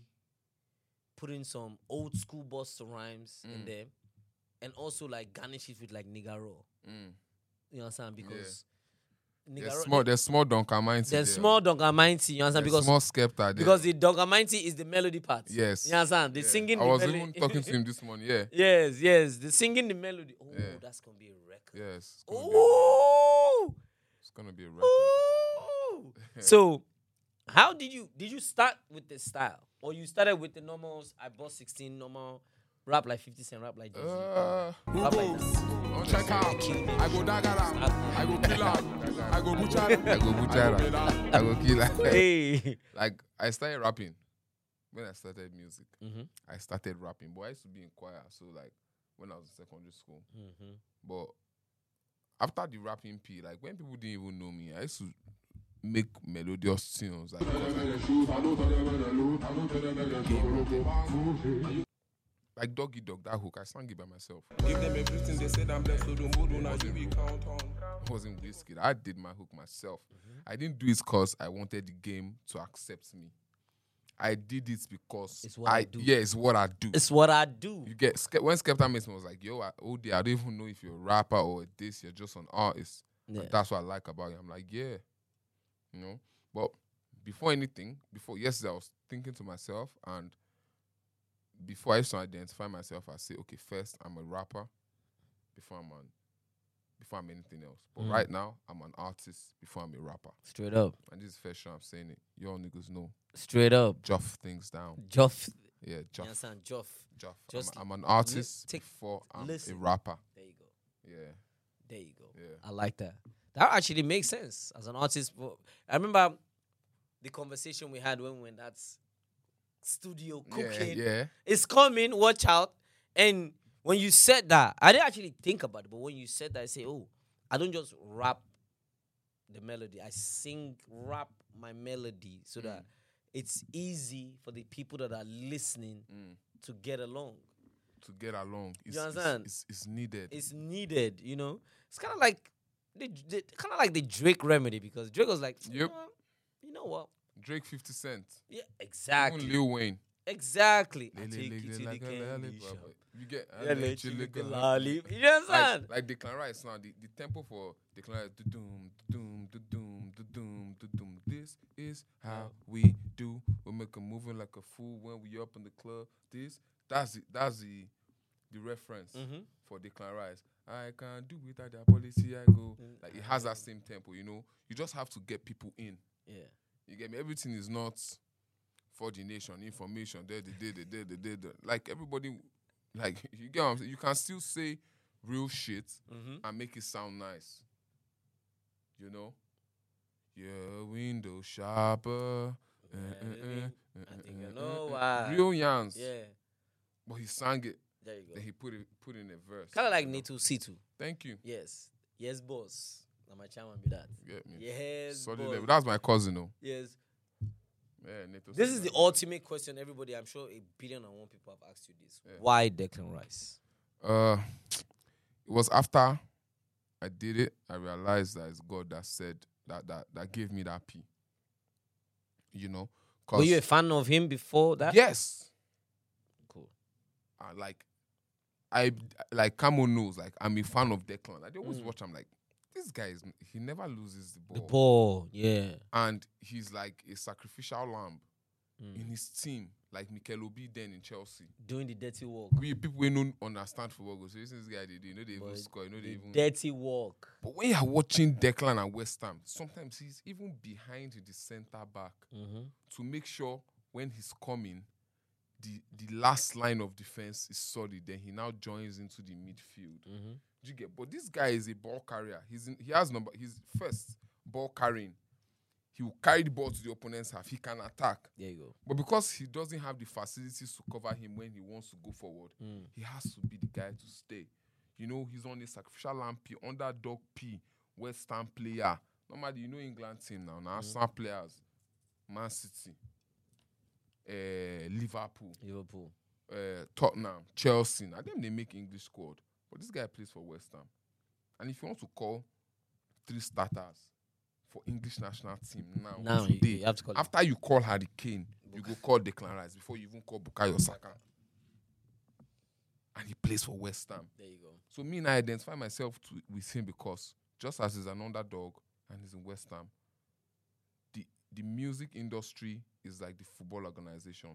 Speaker 3: put in some old school Busta Rhymes in
Speaker 4: Mm.
Speaker 3: there, and also like garnish it with like Nigga Raw.
Speaker 4: Mm.
Speaker 3: You understand? Because Nigga
Speaker 4: There's
Speaker 3: Raw-
Speaker 4: small, there's small Duncan Minds.
Speaker 3: there's small Dunga Mighty, you understand?
Speaker 4: There's
Speaker 3: Because
Speaker 4: small Skepta there.
Speaker 3: because the Dunga Mighty is the melody part.
Speaker 4: Yes.
Speaker 3: You understand? The
Speaker 4: Yeah.
Speaker 3: singing
Speaker 4: I
Speaker 3: the
Speaker 4: was
Speaker 3: melody.
Speaker 4: even talking to him this morning. Yeah.
Speaker 3: Yes, yes. The singing the melody. Oh,
Speaker 4: Yeah.
Speaker 3: that's gonna be a record.
Speaker 4: Yes. It's gonna, be,
Speaker 3: Oh,
Speaker 4: it's gonna be a record.
Speaker 3: Ooh. So, how did you did you start with the style, or you started with the normals? I bought sixteen normal rap like fifty Cent, rap like Jay-Z,
Speaker 4: Uh,
Speaker 3: rap like that.
Speaker 2: Don't check out. I go dagger am. I go kill am. I go butcher am.
Speaker 4: I go butcher her. I go kill her.
Speaker 3: Hey.
Speaker 4: Like, I started rapping when I started music.
Speaker 3: Mm-hmm.
Speaker 4: I started rapping, but I used to be in choir. So, like, when I was in secondary school.
Speaker 3: Mm-hmm.
Speaker 4: But after the rapping P, like, when people didn't even know me, I used to make melodious tunes. Like, 'cause I- like Doggy Dog, that hook, I sang it by myself.
Speaker 2: Give them everything they said I'm blessed, so don't go do now you we count on.
Speaker 4: I wasn't whiskey. I did my hook myself. I didn't do it because I wanted the game to accept me. I did it because
Speaker 3: It's what I do.
Speaker 4: Yeah, it's what I do.
Speaker 3: It's what I do.
Speaker 4: You get Ske- when Skepta makes me, I was like, yo, I, oh, dear, I don't even know if you're a rapper or this. You're just an artist.
Speaker 3: Yeah.
Speaker 4: And that's what I like about you. I'm like, yeah, you know. But before anything, before yesterday, I was thinking to myself, and before I used to identify myself, I say, okay, first I'm a rapper, before I'm an, before I'm anything else. But
Speaker 3: Mm.
Speaker 4: right now, I'm an artist before I'm a rapper.
Speaker 3: Straight up.
Speaker 4: And this is the first time I'm saying it. Y'all niggas know,
Speaker 3: Straight up.
Speaker 4: Joff things down.
Speaker 3: Joff.
Speaker 4: Yeah,
Speaker 3: You
Speaker 4: Joff.
Speaker 3: understand? Joff.
Speaker 4: Joff.
Speaker 3: Just
Speaker 4: I'm, I'm an artist
Speaker 3: take-
Speaker 4: before I'm
Speaker 3: listen.
Speaker 4: a rapper.
Speaker 3: There you go.
Speaker 4: Yeah,
Speaker 3: There you go.
Speaker 4: yeah.
Speaker 3: I like that. That actually makes sense as an artist. But I remember the conversation we had when we were in that s- studio cooking.
Speaker 4: Yeah, yeah.
Speaker 3: It's coming, watch out. And when you said that, I didn't actually think about it, but when you said that, I say, oh, I don't just rap the melody. I sing, rap my melody so that it's easy for the people that are listening
Speaker 4: Mm.
Speaker 3: to get along.
Speaker 4: To get along, it's,
Speaker 3: You
Speaker 4: it's-
Speaker 3: understand?
Speaker 4: It's, it's needed.
Speaker 3: It's needed, you know? It's kind of like the, the kind of like the Drake remedy, because Drake was like, you
Speaker 4: Yep.
Speaker 3: know what? You know what?
Speaker 4: Drake, fifty Cent,
Speaker 3: Yeah,
Speaker 4: even
Speaker 3: exactly.
Speaker 4: Lil Wayne.
Speaker 3: Exactly. I
Speaker 4: Lele,
Speaker 3: take you
Speaker 4: lele,
Speaker 3: to the
Speaker 4: like a
Speaker 3: candy
Speaker 4: lollipop.
Speaker 3: shop.
Speaker 4: You get
Speaker 3: Yeah,
Speaker 4: I
Speaker 3: let
Speaker 4: let
Speaker 3: you
Speaker 4: you
Speaker 3: lick
Speaker 4: lick
Speaker 3: a
Speaker 4: a
Speaker 3: lollipop. You
Speaker 4: Like,
Speaker 3: understand?
Speaker 4: like Declan Rice now, the, the tempo for Declan Rice, doom, doom, doom, doom, doom. This is how we do. We make a moving like a fool when we up in the club. This, that's the, that's the, the reference
Speaker 3: Mm-hmm.
Speaker 4: for Declan Rice. I can't do without their policy. I go like it has that same tempo. You know, you just have to get people in.
Speaker 3: Yeah.
Speaker 4: You get me? Everything is not for the nation, information, there, the day, the day, the day, the like everybody, like you get what I'm saying? You can still say real shit
Speaker 3: Mm-hmm.
Speaker 4: and make it sound nice. You know? Your window shopper. uh, uh, uh, uh,
Speaker 3: I think
Speaker 4: uh,
Speaker 3: I
Speaker 4: uh,
Speaker 3: know
Speaker 4: uh,
Speaker 3: why.
Speaker 4: Real yans.
Speaker 3: Yeah.
Speaker 4: But he sang it,
Speaker 3: There you
Speaker 4: then
Speaker 3: go.
Speaker 4: he put it put in a verse.
Speaker 3: Kind of like
Speaker 4: you know?
Speaker 3: Nato C two.
Speaker 4: Thank you.
Speaker 3: Yes. Yes, boss. Now my chairman be that.
Speaker 4: You get me?
Speaker 3: Yes,
Speaker 4: Solid
Speaker 3: boss.
Speaker 4: level. That's my cousin, though.
Speaker 3: Yes.
Speaker 4: Yeah, Neto
Speaker 3: This
Speaker 4: said
Speaker 3: is the
Speaker 4: that.
Speaker 3: ultimate question. Everybody, I'm sure a billion and one people have asked you this.
Speaker 4: Yeah.
Speaker 3: Why Declan Rice?
Speaker 4: Uh, it was after I did it, I realized that it's God that said that that that gave me that P. You know,
Speaker 3: Were you a fan of him before that?
Speaker 4: yes,
Speaker 3: Cool.
Speaker 4: uh, like I like Camo knows, like I'm a fan of Declan. I always
Speaker 3: Mm.
Speaker 4: watch. I'm like, this guy is he never loses the ball.
Speaker 3: The ball, yeah.
Speaker 4: And he's like a sacrificial lamb
Speaker 3: Mm.
Speaker 4: in his team, like Mikel Obi then in Chelsea.
Speaker 3: Doing the dirty work.
Speaker 4: We people we don't understand football. Go, so this is this guy they do, you know they even
Speaker 3: But
Speaker 4: score, you know they
Speaker 3: The
Speaker 4: even.
Speaker 3: dirty work.
Speaker 4: But when you're watching Declan and West Ham, sometimes he's even behind the centre back
Speaker 3: Mm-hmm.
Speaker 4: to make sure when he's coming, the the last line of defense is solid. Then he now joins into the midfield.
Speaker 3: Mm-hmm.
Speaker 4: Do you get? But this guy is a ball carrier. He's in, he has number. He's first ball carrying. He will carry the ball to the opponent's half. He can attack.
Speaker 3: There you go.
Speaker 4: But because he doesn't have the facilities to cover him when he wants to go forward,
Speaker 3: Mm.
Speaker 4: he has to be the guy to stay. You know, he's on a sacrificial lamb P, underdog P, West Ham player. Normally, you know England team now. Now,
Speaker 3: Mm.
Speaker 4: Arsenal players, Man City, uh, Liverpool,
Speaker 3: Liverpool.
Speaker 4: uh, Tottenham, Chelsea. Now, them they make English squad. But this guy plays for West Ham. And if you want to call three starters for English national team now,
Speaker 3: Now you,
Speaker 4: today,
Speaker 3: you have to call it.
Speaker 4: after you call Harry Kane, you go call Declan Rice before you even call Bukayo Saka. And he plays for West Ham.
Speaker 3: There you go.
Speaker 4: So me and I identify myself to, with him because just as he's an underdog and he's in West Ham, the the music industry is like the football organization.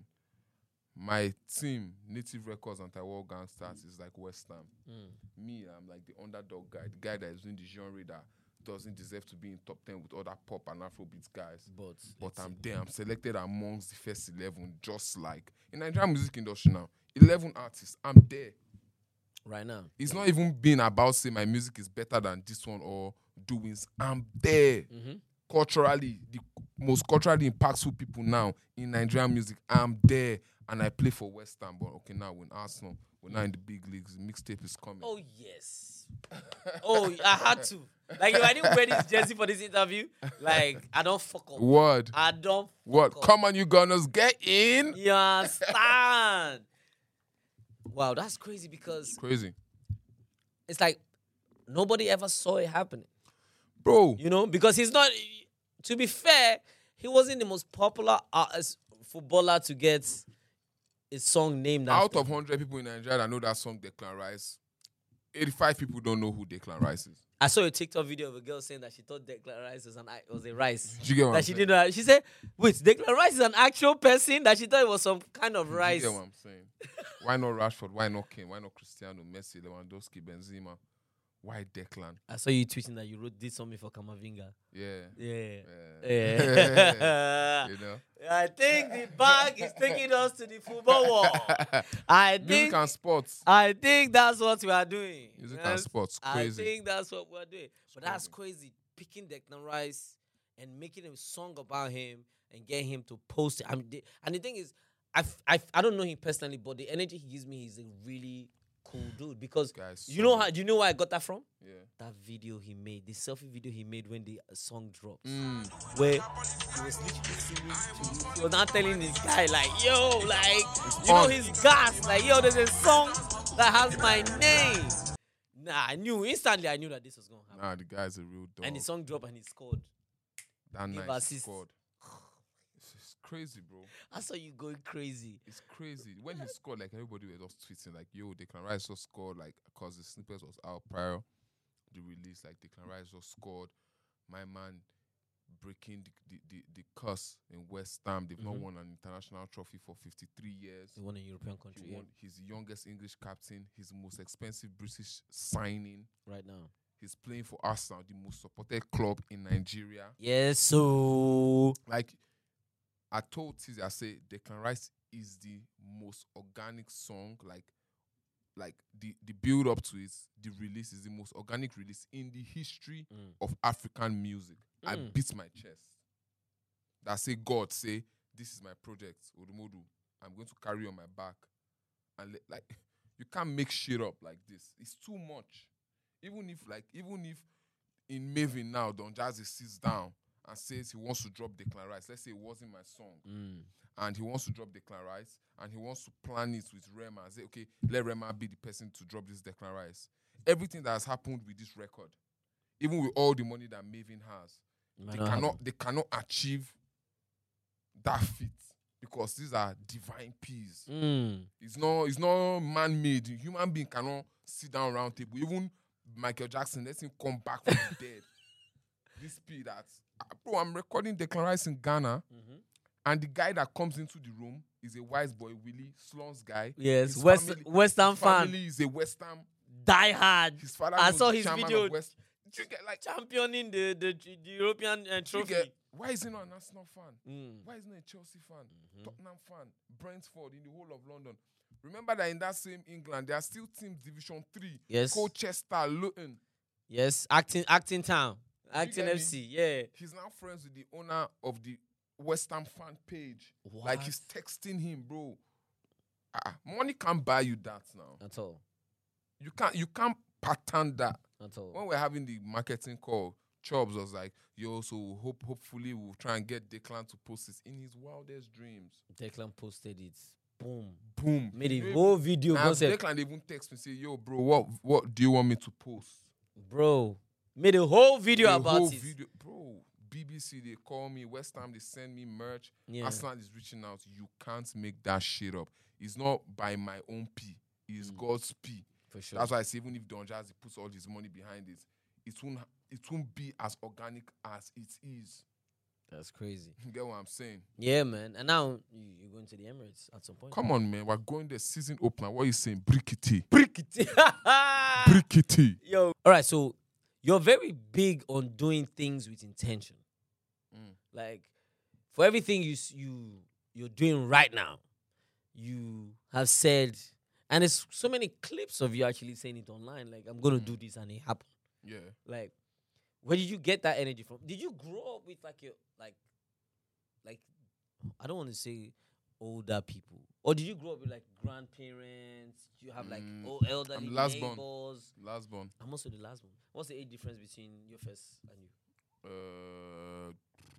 Speaker 4: My team, Native Records and Taiwan Gangsters, is like West Ham.
Speaker 3: Mm.
Speaker 4: Me, I'm like the underdog guy, the guy that is doing the genre that doesn't deserve to be in top ten with other pop and Afrobeat guys.
Speaker 3: But,
Speaker 4: But
Speaker 3: let's
Speaker 4: I'm
Speaker 3: see.
Speaker 4: there. I'm selected amongst the first eleven, just like in Nigerian music industry now. eleven artists. I'm there.
Speaker 3: right now.
Speaker 4: It's not even been about saying my music is better than this one or doings. I'm there.
Speaker 3: Mm-hmm.
Speaker 4: Culturally, the most culturally impactful people now in Nigerian music. I'm there. And I play for West Ham. But okay, now we're in Arsenal. We're now in the big leagues. The mixtape is coming.
Speaker 3: Oh, yes. Oh, I had to. Like, if I didn't wear this jersey for this interview, like, I don't fuck up.
Speaker 4: Word.
Speaker 3: I don't
Speaker 4: What?
Speaker 3: fuck up.
Speaker 4: Come on, you gunners. Get in.
Speaker 3: You understand? Wow, that's crazy because
Speaker 4: Crazy.
Speaker 3: it's like nobody ever saw it happening.
Speaker 4: Bro.
Speaker 3: You know, because he's not, to be fair, he wasn't the most popular artist, footballer to get a song named
Speaker 4: Out
Speaker 3: after.
Speaker 4: of one hundred people in Nigeria that know that song, Declan Rice, eighty-five people don't know who Declan Rice is.
Speaker 3: I saw a TikTok video of a girl saying that she thought Declan Rice was an I- was a rice.
Speaker 4: Do you get what
Speaker 3: That
Speaker 4: I'm
Speaker 3: she
Speaker 4: saying?
Speaker 3: didn't know. She said, "Wait, Declan Rice is an actual person." That she thought it was some kind of
Speaker 4: Do you
Speaker 3: rice.
Speaker 4: get what I'm saying? Why not Rashford? Why not Kane? Why not Cristiano, Messi, Lewandowski, Benzema? Why Declan?
Speaker 3: I saw you tweeting that you wrote did something for Kamavinga.
Speaker 4: Yeah.
Speaker 3: Yeah.
Speaker 4: Yeah.
Speaker 3: Yeah.
Speaker 4: You know?
Speaker 3: I think the bag is taking us to the football world. I
Speaker 4: Music
Speaker 3: think
Speaker 4: and sports.
Speaker 3: I think that's what we are doing.
Speaker 4: Music
Speaker 3: Yes,
Speaker 4: and sports. Crazy.
Speaker 3: I think that's what we're doing. But that's
Speaker 4: crazy.
Speaker 3: crazy. Picking Declan Rice and making a song about him and getting him to post it. I mean, the, and the thing is, I, I, I don't know him personally, but the energy he gives me is a really cool dude. Because
Speaker 4: Guys,
Speaker 3: you know
Speaker 4: solid.
Speaker 3: how? Do you know where I got that from?
Speaker 4: Yeah.
Speaker 3: That video he made, the selfie video he made when the uh, song drops,
Speaker 4: Mm.
Speaker 3: where he was literally singing to, he was not telling this guy like, yo, like, you know
Speaker 4: on.
Speaker 3: his gas, like, yo, there's a song that has my name. Nah, I knew instantly. I knew that this was gonna happen.
Speaker 4: Nah, the guy's a real dog.
Speaker 3: And the song dropped and he scored.
Speaker 4: that
Speaker 3: gave
Speaker 4: night
Speaker 3: assist.
Speaker 4: scored. It's, it's crazy, bro.
Speaker 3: I saw you going crazy.
Speaker 4: It's crazy. When he scored, like everybody was just tweeting, like, yo, Declan Rice just scored, like, because the snippets was out prior the release, like Declan Rice just scored. My man breaking the the, the, the curse in West Ham. They've not
Speaker 3: Mhm.
Speaker 4: won an international trophy for fifty-three years.
Speaker 3: He won a European country
Speaker 4: He
Speaker 3: yeah,
Speaker 4: won, he's the youngest English captain. He's the most expensive British signing.
Speaker 3: right now.
Speaker 4: He's playing for Arsenal, the most supported club in Nigeria.
Speaker 3: Yes, so
Speaker 4: Like, I told Tizzy, I say Declan Rice is the most organic song. Like, like the the build up to it, the release is the most organic release in the history
Speaker 3: Mm.
Speaker 4: of African music. I
Speaker 3: Mm.
Speaker 4: beat my chest. That say God say this is my project, Odumodu. I'm going to carry on my back, and le- like you can't make shit up like this. It's too much. Even if like even if in Maven now Don Jazzy sits down and says he wants to drop Declan Rice. Let's say it wasn't my song.
Speaker 3: mm.
Speaker 4: And he wants to drop Declan Rice, and he wants to plan it with Rema and say, okay, let Rema be the person to drop this Declan Rice. Everything that has happened with this record, even with all the money that Maven has,
Speaker 3: Might
Speaker 4: they
Speaker 3: not
Speaker 4: cannot
Speaker 3: happen.
Speaker 4: they cannot achieve that feat because these are divine peas.
Speaker 3: Mm.
Speaker 4: It's not it's not man-made. Human being cannot sit down round table. Even Michael Jackson, let him come back from the dead. This speed that, bro, I'm recording Declan Rice in Ghana,
Speaker 3: Mm-hmm.
Speaker 4: and the guy that comes into the room is a wise boy, Willie, Slon's guy.
Speaker 3: Yes,
Speaker 4: His
Speaker 3: West,
Speaker 4: family-
Speaker 3: Western
Speaker 4: his
Speaker 3: fan.
Speaker 4: family is a Western.
Speaker 3: Die hard.
Speaker 4: His father
Speaker 3: I
Speaker 4: was
Speaker 3: saw
Speaker 4: the
Speaker 3: his
Speaker 4: chairman
Speaker 3: video
Speaker 4: of West. Do you get like?
Speaker 3: championing the, the, the European uh,
Speaker 4: do you
Speaker 3: trophy.
Speaker 4: get- why is he not an Arsenal fan?
Speaker 3: Mm.
Speaker 4: Why isn't he a Chelsea fan?
Speaker 3: Mm-hmm.
Speaker 4: Tottenham fan? Brentford in the whole of London. Remember that in that same England, there are still teams Division Three.
Speaker 3: Yes.
Speaker 4: Colchester, Luton.
Speaker 3: Yes, acting acting town.
Speaker 4: you
Speaker 3: Acting
Speaker 4: get
Speaker 3: F C, yeah.
Speaker 4: He's now friends with the owner of the West Ham fan page. Like
Speaker 3: What?
Speaker 4: he's texting him, bro. Ah, money can't buy you that now.
Speaker 3: At all.
Speaker 4: You can't. You can't pattern that.
Speaker 3: At all.
Speaker 4: When we're having the marketing call, Chubbs was like, "Yo, so hope hopefully we'll try and get Declan to post this in his wildest dreams."
Speaker 3: Declan posted it. Boom.
Speaker 4: Boom.
Speaker 3: Made a
Speaker 4: You know,
Speaker 3: whole video
Speaker 4: Nah,
Speaker 3: concept.
Speaker 4: Declan even text me say, "Yo, bro, what what do you want me to post?"
Speaker 3: Bro. Made a whole video
Speaker 4: The
Speaker 3: about
Speaker 4: whole
Speaker 3: it.
Speaker 4: video, bro. B B C they call me, West Ham they send me merch.
Speaker 3: Yeah.
Speaker 4: Arsenal is reaching out. You can't make that shit up. It's not by my own P. It's God's P.
Speaker 3: For sure.
Speaker 4: That's why I say even if Don Jazzy puts all his money behind it, it won't it won't be as organic as it is.
Speaker 3: That's crazy.
Speaker 4: You get what I'm saying?
Speaker 3: Yeah, man. And now you, you're going to the Emirates at some point.
Speaker 4: Come on, man. We're going there season opener. What are you saying? Brickety.
Speaker 3: Brickety.
Speaker 4: Brickety.
Speaker 3: Yo. All right, so you're very big on doing things with intention.
Speaker 4: Mm.
Speaker 3: Like for everything you s- you you're doing right now, you have said, and there's so many clips of you actually saying it online. Like I'm gonna do this, and it happened.
Speaker 4: Yeah.
Speaker 3: Like, where did you get that energy from? Did you grow up with like your like, like I don't want to say older people, or did you grow up with like grandparents? Do you have like
Speaker 4: Mm,
Speaker 3: old elderly
Speaker 4: I'm last born.
Speaker 3: neighbors?
Speaker 4: Last born.
Speaker 3: I'm also the last one. What's the age difference between your first and you?
Speaker 4: Uh,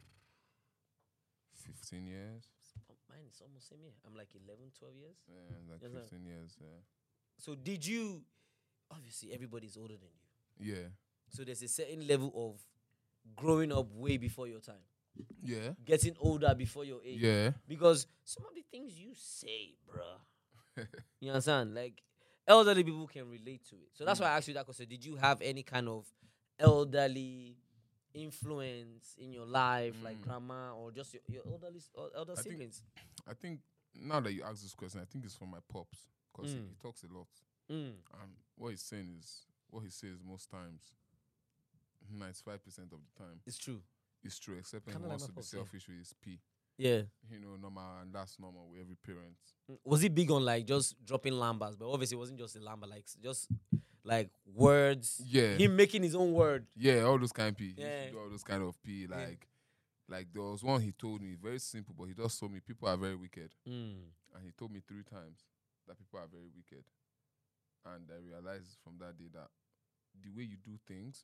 Speaker 4: fifteen years.
Speaker 3: Oh, mine is almost same year. I'm like eleven, twelve years.
Speaker 4: Yeah, like
Speaker 3: Yes, sir.
Speaker 4: fifteen years. Yeah.
Speaker 3: So did you? Obviously, everybody's older than you.
Speaker 4: Yeah.
Speaker 3: So there's a certain level of growing up way before your time,
Speaker 4: Yeah.
Speaker 3: getting older before your age.
Speaker 4: Yeah.
Speaker 3: Because some of the things you say, bruh, you understand? Like elderly people can relate to it. So that's why I asked you that question. Did you have any kind of elderly influence in your life, like
Speaker 4: Mm.
Speaker 3: grandma or just your, your elderly or elder
Speaker 4: I think-
Speaker 3: siblings?
Speaker 4: I think now that you ask this question, I think it's from my pops because
Speaker 3: Mm.
Speaker 4: he, he talks a lot,
Speaker 3: Mm.
Speaker 4: and what he's saying is what he says most times, ninety-five percent of the time,
Speaker 3: It's true.
Speaker 4: is true, except when he
Speaker 3: Kinda like
Speaker 4: wants
Speaker 3: my
Speaker 4: to be
Speaker 3: pops, yeah.
Speaker 4: selfish with his P.
Speaker 3: Yeah.
Speaker 4: You know, normal, and that's normal with every parent.
Speaker 3: Mm. Was he big on like just dropping lambas? But obviously, it wasn't just a lamba, like s- just like words.
Speaker 4: Yeah.
Speaker 3: Him making his own word.
Speaker 4: Yeah, all those kind of P. He used to
Speaker 3: Yeah.
Speaker 4: do all those kind of P.
Speaker 3: Yeah.
Speaker 4: Like, like there was one he told me, very simple, but he just told me people are very wicked.
Speaker 3: Mm.
Speaker 4: And he told me three times that people are very wicked. And I realized from that day that the way you do things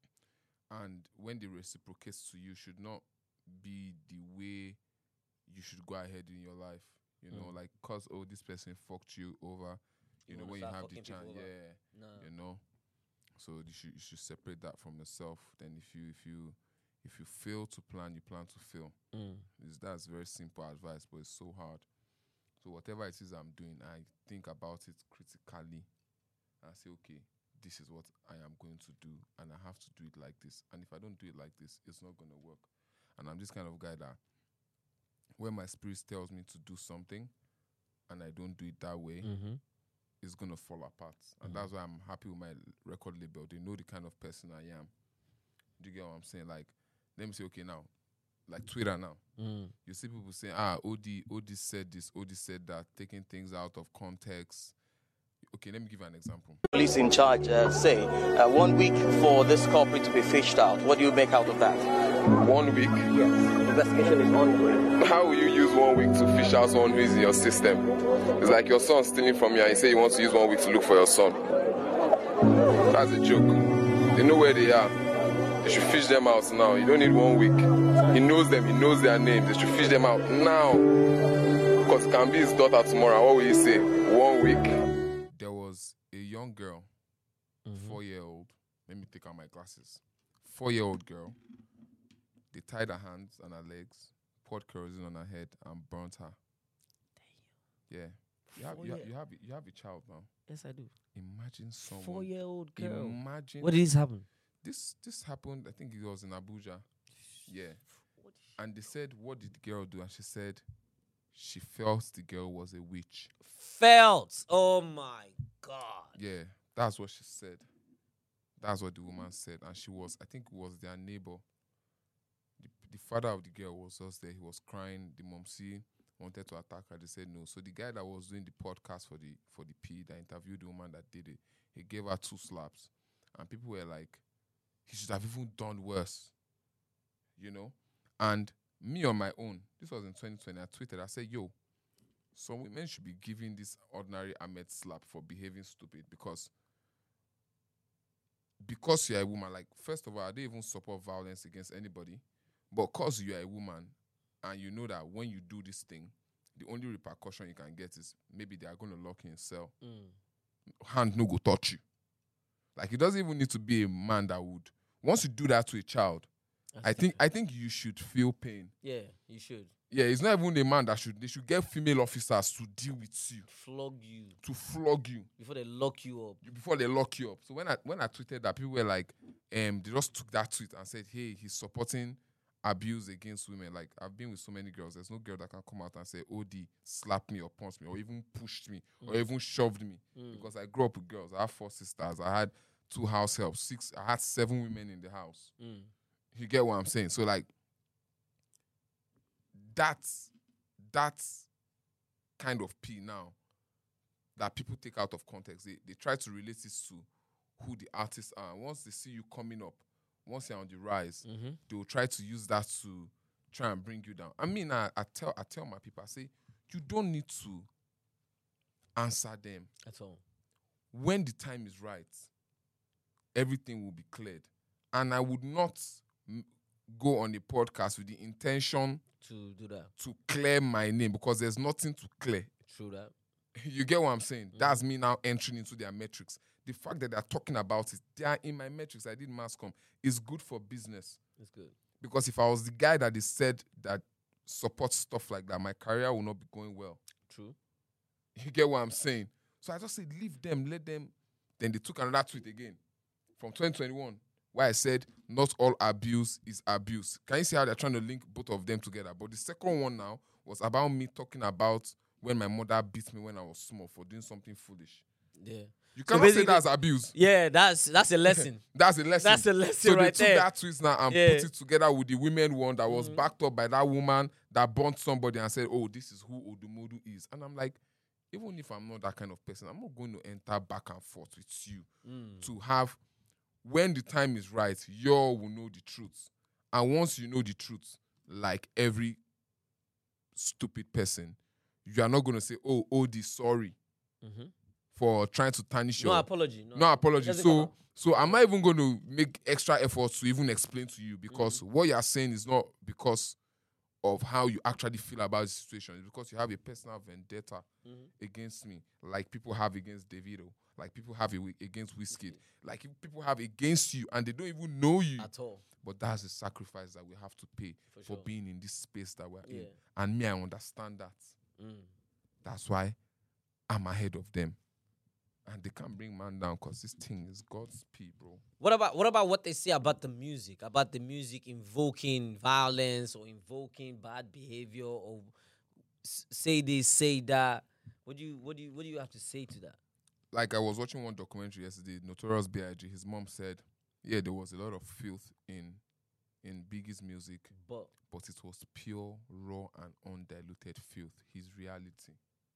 Speaker 4: and when they reciprocate to you should not be the way you should go ahead in your life. You know,
Speaker 3: Mm.
Speaker 4: like, cause, oh, this person fucked you over. You,
Speaker 3: You
Speaker 4: know,
Speaker 3: wanna
Speaker 4: when you
Speaker 3: start
Speaker 4: have the
Speaker 3: fucking people
Speaker 4: chance.
Speaker 3: over.
Speaker 4: Yeah.
Speaker 3: Nah.
Speaker 4: You know. So you should, you should separate that from yourself. Then if you if you if you fail to plan, you plan to fail.
Speaker 3: Mm.
Speaker 4: Is that's very simple advice, but it's so hard. So whatever it is I'm doing, I think about it critically and I say, okay, this is what I am going to do, and I have to do it like this. And if I don't do it like this, it's not gonna work. And I'm this kind of guy that when my spirit tells me to do something and I don't do it that way,
Speaker 3: Mm-hmm.
Speaker 4: it's gonna fall apart. And
Speaker 3: Mhm.
Speaker 4: that's why I'm happy with my record label. They know the kind of person I am. Do you get what I'm saying? Like, let me say, okay, now, like Twitter now.
Speaker 3: Mm.
Speaker 4: You see people saying, ah, O D, O D said this, O D said that, taking things out of context. Okay, let me give you an example.
Speaker 5: Police in charge uh, say uh, one week for this culprit to be fished out. What do you make out of that?
Speaker 6: One week?
Speaker 5: Yes, investigation is ongoing.
Speaker 6: How will you use one week to fish out someone who is in your system? It's like your son stealing from you and you say you want to use one week to look for your son. That's a joke. They know where they are. They should fish them out now. You don't need one week. He knows them. He knows their names. They should fish them out now. Because it can be his daughter tomorrow. What will you say? One week.
Speaker 4: There was a young girl,
Speaker 3: Mhm.
Speaker 4: four-year-old. Let me take out my glasses. Four-year-old girl. They tied her hands and her legs, poured kerosene on her head, and burnt her. Yeah. You have,
Speaker 3: Four
Speaker 4: you, ha-
Speaker 3: year-
Speaker 4: you have you have a child now.
Speaker 3: Yes, I do.
Speaker 4: Imagine someone.
Speaker 3: Four-year-old girl.
Speaker 4: Imagine
Speaker 3: What did this happen?
Speaker 4: this this happened. I think it was in Abuja. Yeah. And they said, "What did the girl do?" And she said, she felt the girl was a witch.
Speaker 3: Felt. Oh my God.
Speaker 4: Yeah, that's what she said. That's what the woman said, and she was. I think it was their neighbor. The, the father of the girl was just there. He was crying. The momsy wanted to attack her. They said no. So the guy that was doing the podcast for the for the P that interviewed the woman that did it, he gave her two slaps, and people were like, he should have even done worse. You know, and me on my own, this was in twenty twenty. I tweeted. I said, "Yo, some women should be giving this ordinary Ahmed slap for behaving stupid because." Because you're a woman, like, first of all, I don't even support violence against anybody. But because you're a woman and you know that when you do this thing, the only repercussion you can get is maybe they are going to lock you in cell.
Speaker 3: Mm.
Speaker 4: Hand no go touch you. Like, it doesn't even need to be a man that would. Once you do that to a child,
Speaker 3: That's
Speaker 4: I think I think you should feel pain.
Speaker 3: Yeah, you should.
Speaker 4: Yeah, it's not even a man that should. They should get female officers to deal with you,
Speaker 3: Flog you
Speaker 4: to flog you.
Speaker 3: before they lock you up.
Speaker 4: Before they lock you up. So when I when I tweeted that, people were like, um, they just took that tweet and said, hey, he's supporting abuse against women. Like, I've been with so many girls. There's no girl that can come out and say, O D slapped me or punched me or even pushed me
Speaker 3: Mm.
Speaker 4: or even shoved me.
Speaker 3: Mm.
Speaker 4: Because I grew up with girls. I have four sisters. I had two house helps, six. I had seven women in the house.
Speaker 3: Mm.
Speaker 4: You get what I'm saying? So, like, that's that's kind of P now that people take out of context. They, they try to relate it to who the artists are. Once they see you coming up, once you're on the rise,
Speaker 3: Mm-hmm.
Speaker 4: they will try to use that to try and bring you down. I mean, I, I tell I tell my people, I say, you don't need to answer them.
Speaker 3: That's all.
Speaker 4: When the time is right, everything will be cleared. And I would not m- go on a podcast with the intention
Speaker 3: To do that.
Speaker 4: to clear my name because there's nothing to clear.
Speaker 3: True that.
Speaker 4: You get what I'm saying? Mm. That's me now entering into their metrics. The fact that they're talking about it, they are in my metrics. I did mass comm. It's good for business.
Speaker 3: That's good.
Speaker 4: Because if I was the guy that they said that supports stuff like that, my career will not be going well.
Speaker 3: True.
Speaker 4: You get what I'm saying? So I just said, leave them, let them. Then they took another tweet again from twenty twenty-one where I said, not all abuse is abuse. Can you see how they're trying to link both of them together? But the second one now was about me talking about when my mother beat me when I was small for doing something foolish.
Speaker 3: Yeah.
Speaker 4: You
Speaker 3: So
Speaker 4: cannot say
Speaker 3: basically-
Speaker 4: that's abuse.
Speaker 3: Yeah, that's that's a lesson.
Speaker 4: That's a lesson.
Speaker 3: That's a lesson
Speaker 4: so
Speaker 3: right
Speaker 4: they
Speaker 3: there.
Speaker 4: took that tweet now and
Speaker 3: Yeah.
Speaker 4: put it together with the women one that was
Speaker 3: Mhm.
Speaker 4: backed up by that woman that burnt somebody and said, oh, this is who Odumodu is. And I'm like, even if I'm not that kind of person, I'm not going to enter back and forth with you
Speaker 3: Mm.
Speaker 4: to have, when the time is right, you all will know the truth. And once you know the truth, like every stupid person, you are not going to say, oh, Odi, sorry
Speaker 3: Mm-hmm.
Speaker 4: for trying to tarnish
Speaker 3: No
Speaker 4: your...
Speaker 3: apology. No,
Speaker 4: No apology.
Speaker 3: It doesn't come
Speaker 4: So,
Speaker 3: out.
Speaker 4: so I'm not even going to make extra efforts to even explain to you because
Speaker 3: Mm-hmm.
Speaker 4: what you are saying is not because of how you actually feel about the situation. It's because you have a personal vendetta
Speaker 3: Mhm.
Speaker 4: against me, like people have against Davido, like people have a- against Wizkid, like people have against you, and they don't even know you.
Speaker 3: At all.
Speaker 4: But that's the sacrifice that we have to pay
Speaker 3: For
Speaker 4: for
Speaker 3: sure.
Speaker 4: being in this space that we're in.
Speaker 3: Yeah.
Speaker 4: And me, I understand that.
Speaker 3: Mm.
Speaker 4: That's why I'm ahead of them. And they can't bring man down because this thing is God's P, bro.
Speaker 3: What about what about what they say about the music? About the music invoking violence or invoking bad behavior or s- say this, say that. What do you what do you what do you have to say to that?
Speaker 4: Like I was watching one documentary yesterday, Notorious B I G His mom said, yeah, there was a lot of filth in in Biggie's music,
Speaker 3: But
Speaker 4: but it was pure, raw, and undiluted filth. His reality.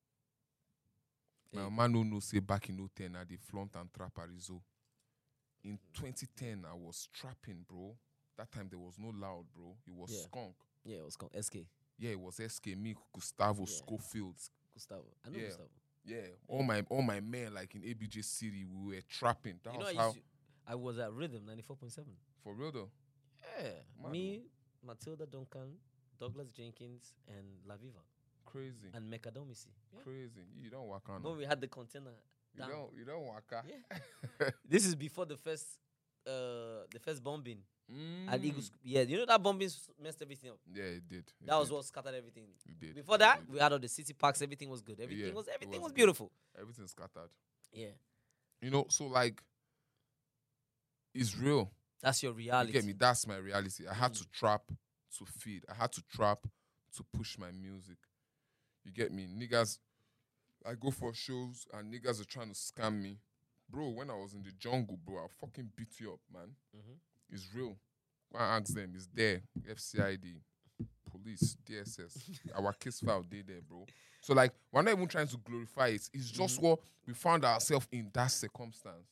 Speaker 4: My
Speaker 3: Yeah.
Speaker 4: man no no say back in oh ten, I did flaunt and trap Arizo. In twenty ten, I was trapping, bro. That time there was no loud, bro. It was
Speaker 3: Yeah.
Speaker 4: skunk.
Speaker 3: yeah, it was called S K.
Speaker 4: Yeah, it was S K, me, Gustavo,
Speaker 3: Yeah.
Speaker 4: Schofield.
Speaker 3: Gustavo. I know
Speaker 4: Yeah.
Speaker 3: Gustavo.
Speaker 4: Yeah, all my all my men like in A B J City, we were trapping. That
Speaker 3: You know,
Speaker 4: was
Speaker 3: I,
Speaker 4: how.
Speaker 3: used to, I was at Rhythm ninety-four point seven.
Speaker 4: For real though.
Speaker 3: Yeah.
Speaker 4: Mad,
Speaker 3: Me, Matilda Duncan, Douglas Jenkins, and La Viva.
Speaker 4: Crazy.
Speaker 3: And Mekadomisi. Yeah.
Speaker 4: Crazy. You don't walk on.
Speaker 3: When we had the container
Speaker 4: You
Speaker 3: down.
Speaker 4: don't you don't walk on.
Speaker 3: Yeah. This is before the first uh the first bombing
Speaker 4: Mm.
Speaker 3: at Eagles. Yeah, you know that bombing s- messed everything up.
Speaker 4: Yeah, it did. It
Speaker 3: That was
Speaker 4: did.
Speaker 3: what scattered everything.
Speaker 4: It did.
Speaker 3: Before
Speaker 4: It
Speaker 3: that,
Speaker 4: did.
Speaker 3: we had all the city parks. Everything was good. Everything
Speaker 4: Yeah,
Speaker 3: was
Speaker 4: it
Speaker 3: everything
Speaker 4: was
Speaker 3: was
Speaker 4: good.
Speaker 3: beautiful.
Speaker 4: Everything's scattered.
Speaker 3: Yeah,
Speaker 4: You know, so like, it's real.
Speaker 3: that's your
Speaker 4: You
Speaker 3: reality.
Speaker 4: get me? That's my reality. I had
Speaker 3: Mm.
Speaker 4: to trap to feed. I had to trap to push my music. You get me? Niggas, I go for shows and niggas are trying to scam me. Bro, when I was in the jungle, bro, I'll fucking beat you up, man.
Speaker 3: Mhm.
Speaker 4: It's real. Go and ask them. It's there. F C I D, police, D S S. Our case file, they there, bro. So like, we're not even trying to glorify it. It's just what we found ourselves in that circumstance.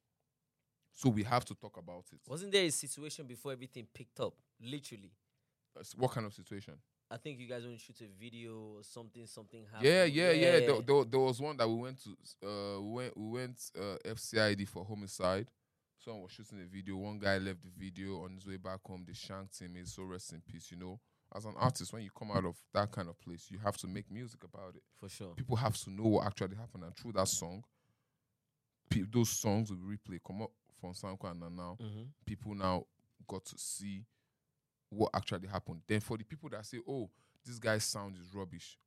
Speaker 4: So we have to talk about it.
Speaker 3: Wasn't there a situation before everything picked up? Literally,
Speaker 4: Uh, What kind of situation?
Speaker 3: I think you guys want to shoot a video or something. Something happened.
Speaker 4: Yeah, yeah, yeah. There, there, there was one that we went to. Uh, we went, we went uh, F C I D for homicide. Someone was shooting a video. One guy left the video on his way back home. They shanked him. He's so rest in peace. You know, as an artist, when you come out of that kind of place, you have to make music about it.
Speaker 3: For sure.
Speaker 4: People have to know what actually happened, and through that song, pe- those songs will replay. Come up from Sanko and now,
Speaker 3: Mm-hmm.
Speaker 4: people now got to see what actually happened. Then for the people that say, "Oh, this guy's sound is rubbish,"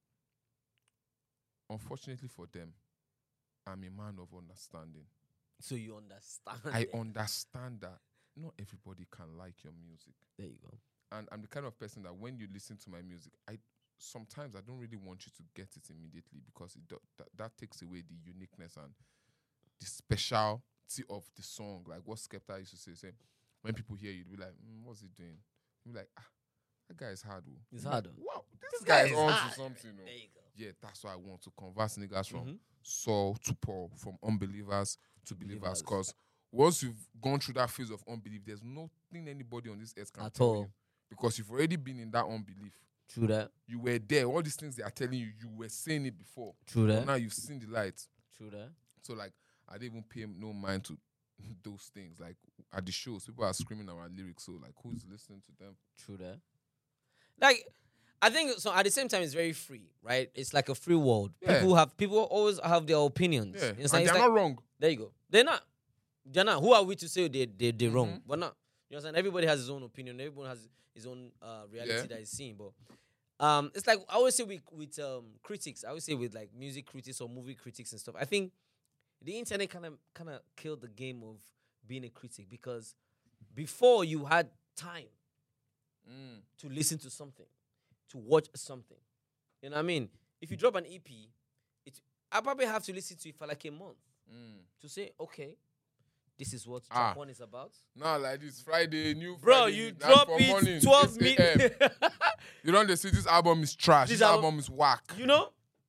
Speaker 4: unfortunately for them, I'm a man of understanding.
Speaker 3: So you understand.
Speaker 4: I
Speaker 3: it.
Speaker 4: understand that not everybody can like your music.
Speaker 3: There you go.
Speaker 4: And I'm the kind of person that when you listen to my music, I sometimes I don't really want you to get it immediately because it do, that, that takes away the uniqueness and the specialty of the song. Like what Skepta used to say, say when people hear you, you'd be like, mm, what's he doing? You'd be like, ah, that guy is hard. Oh.
Speaker 3: It's
Speaker 4: You'd be
Speaker 3: hard,
Speaker 4: like,
Speaker 3: oh.
Speaker 4: wow, this,
Speaker 3: This
Speaker 4: guy,
Speaker 3: guy
Speaker 4: is
Speaker 3: is
Speaker 4: on
Speaker 3: hard.
Speaker 4: to something. Oh.
Speaker 3: There you go.
Speaker 4: Yeah, that's why I want to converse niggas from
Speaker 3: Mhm.
Speaker 4: Saul to Paul, from unbelievers to
Speaker 3: Believers.
Speaker 4: believers. Because once you've gone through that phase of unbelief, there's nothing anybody on this earth can
Speaker 3: At
Speaker 4: tell
Speaker 3: all.
Speaker 4: you. Because you've already been in that unbelief.
Speaker 3: True that.
Speaker 4: You were there. All these things they are telling you, you were saying it before.
Speaker 3: True
Speaker 4: But
Speaker 3: that.
Speaker 4: now you've seen the light.
Speaker 3: True that.
Speaker 4: So like, I didn't even pay no mind to those things. Like at the shows, people are screaming our lyrics. So like, who's listening to them?
Speaker 3: True that. Like, I think so. At the same time, it's very free, right? It's like a free world.
Speaker 4: Yeah.
Speaker 3: People have people always have their opinions.
Speaker 4: Yeah,
Speaker 3: It's
Speaker 4: and
Speaker 3: like- it's
Speaker 4: they're
Speaker 3: like-
Speaker 4: not wrong.
Speaker 3: There you go. They're not. They're not. Who are we to say they they they're wrong?
Speaker 4: Mhm.
Speaker 3: We're not. You understand? Everybody has his own opinion. Everyone has his own uh, reality
Speaker 4: Yeah.
Speaker 3: that he's seeing. But um, it's like I always say with with um, critics. I always say with like music critics or movie critics and stuff. I think the internet kind of kind of killed the game of being a critic because before you had time
Speaker 4: Mm.
Speaker 3: to listen to something, to watch something. You know what I mean? If you drop an E P, it I probably have to listen to it for like a month
Speaker 4: Mm.
Speaker 3: to say, okay, this is what
Speaker 4: Ah.
Speaker 3: track one is about.
Speaker 4: Now like this Friday, new
Speaker 3: Bro,
Speaker 4: Friday,
Speaker 3: you
Speaker 4: nine
Speaker 3: drop
Speaker 4: for
Speaker 3: it
Speaker 4: morning,
Speaker 3: twelve
Speaker 4: eight a m
Speaker 3: minutes.
Speaker 4: You don't see this album is trash.
Speaker 3: This
Speaker 4: This,
Speaker 3: album-
Speaker 4: album is whack.
Speaker 3: You know?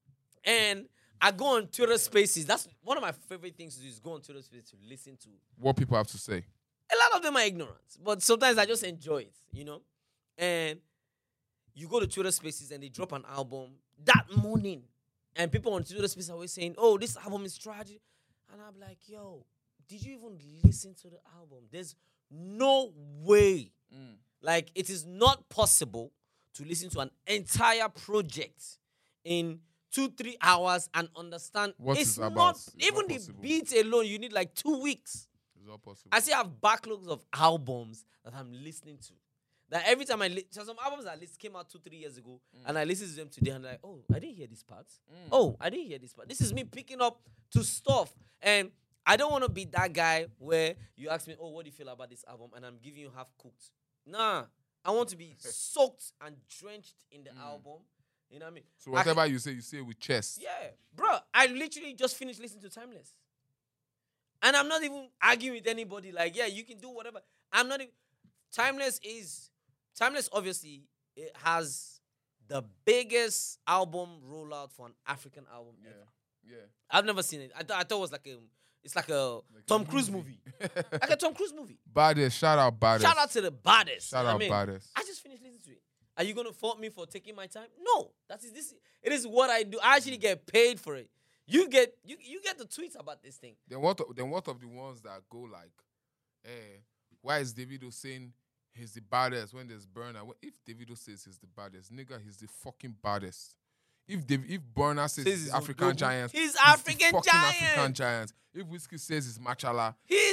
Speaker 3: And I go on Twitter Spaces. That's one of my favorite things to do is go on Twitter Spaces to listen to.
Speaker 4: What people have to say.
Speaker 3: A lot of them are ignorant, but sometimes I just enjoy it, you know? And you go to Twitter Spaces and they drop an album that morning. And people on Twitter Spaces are always saying, oh, this album is tragic. And I'm like, yo, did you even listen to the album? There's no way.
Speaker 4: Mm.
Speaker 3: Like, it is not possible to listen to an entire project in two, three hours and understand.
Speaker 4: What
Speaker 3: it's
Speaker 4: it's about.
Speaker 3: not,
Speaker 4: It's
Speaker 3: even
Speaker 4: not
Speaker 3: the
Speaker 4: possible.
Speaker 3: beats alone, you need like two weeks.
Speaker 4: It's all possible.
Speaker 3: I still have backlogs of albums that I'm listening to. That every time I listen, so some albums that list came out two, three years ago, and I listen to them today, and I'm like, oh, I didn't hear this part.
Speaker 4: Mm.
Speaker 3: Oh, I didn't hear this part. This is me picking up to stuff. And I don't want to be that guy where you ask me, oh, what do you feel about this album? And I'm giving you half cooked. Nah. I want to be soaked and drenched in the album. You know what I mean?
Speaker 4: So
Speaker 3: I
Speaker 4: whatever you say, you say with chest.
Speaker 3: Yeah. Bro, I literally just finished listening to Timeless. And I'm not even arguing with anybody. Like, yeah, you can do whatever. I'm not even... Timeless is... Timeless, obviously, it has the biggest album rollout for an African album
Speaker 4: Yeah.
Speaker 3: ever.
Speaker 4: Yeah.
Speaker 3: I've never seen it. I, th- I thought it was like a... It's like a
Speaker 4: Like
Speaker 3: Tom
Speaker 4: a
Speaker 3: Cruise movie. Like a Tom Cruise movie.
Speaker 4: Baddest. Shout out baddest.
Speaker 3: Shout out to the baddest.
Speaker 4: Shout
Speaker 3: you know
Speaker 4: out
Speaker 3: what I mean?
Speaker 4: baddest.
Speaker 3: I just finished listening to it. Are you gonna fault me for taking my time? No. That is this. It is what I do. I actually get paid for it. You get you you get the tweets about this thing.
Speaker 4: Then what? Then what of the ones that go like, eh, why is Davido saying he's the baddest when there's Burna? Well, if Davido says he's the baddest, nigga, he's the fucking baddest. If Dav- if Burna says
Speaker 3: Says
Speaker 4: he's
Speaker 3: he's
Speaker 4: African
Speaker 3: Odogu.
Speaker 4: giant,
Speaker 3: He's
Speaker 4: the
Speaker 3: African
Speaker 4: fucking
Speaker 3: giant.
Speaker 4: African giant. If Whiskey says he's Machala,
Speaker 3: He's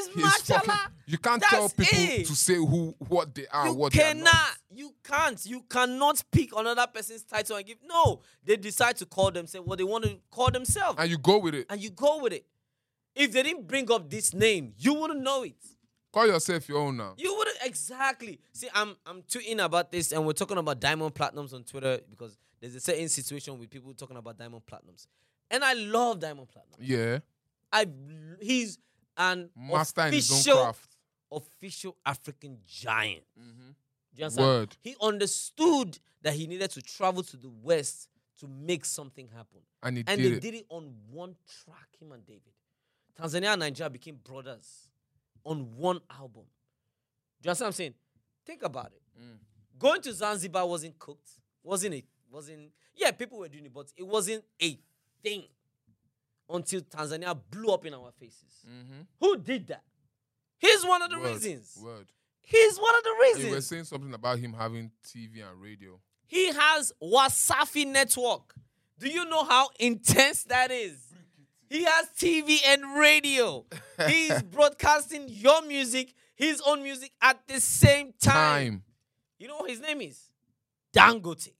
Speaker 4: his
Speaker 3: mashallah.
Speaker 4: fucking. You can't tell
Speaker 3: That's
Speaker 4: people
Speaker 3: it.
Speaker 4: to say who, what they are,
Speaker 3: You
Speaker 4: and what they are
Speaker 3: cannot.
Speaker 4: not.
Speaker 3: You can't. You cannot pick another person's title and give. No, they decide to call themselves what they want to call themselves,
Speaker 4: And you go with it.
Speaker 3: and you go with it. If they didn't bring up this name, you wouldn't know it.
Speaker 4: Call yourself your own now.
Speaker 3: You wouldn't exactly. See, I'm I'm tweeting about this, and we're talking about diamond platinums on Twitter because there's a certain situation with people talking about diamond platinums, and I love diamond platinum.
Speaker 4: Yeah.
Speaker 3: I he's an
Speaker 4: Master in his own
Speaker 3: official
Speaker 4: craft.
Speaker 3: official African giant.
Speaker 4: Mm-hmm.
Speaker 3: Do you understand?
Speaker 4: Word.
Speaker 3: He understood that he needed to travel to the West to make something happen.
Speaker 4: And he
Speaker 3: And
Speaker 4: did
Speaker 3: they
Speaker 4: it.
Speaker 3: did it on one track, him and David. Tanzania and Nigeria became brothers on one album. Do you understand what I'm saying? Think about it.
Speaker 4: Mm.
Speaker 3: Going to Zanzibar wasn't cooked. Wasn't it? Wasn't yeah, people were doing it, but it wasn't a thing until Tanzania blew up in our faces.
Speaker 4: Mm-hmm.
Speaker 3: Who did that? He's one of the
Speaker 4: Word.
Speaker 3: reasons.
Speaker 4: Word.
Speaker 3: He's one of the
Speaker 4: You were
Speaker 3: reasons.
Speaker 4: saying something about him having T V and radio.
Speaker 3: He has Wasafi Network. Do you know how intense that is? He has T V and radio. He's broadcasting your music, his own music at the same time.
Speaker 4: Time.
Speaker 3: You know what his name is? Dangote.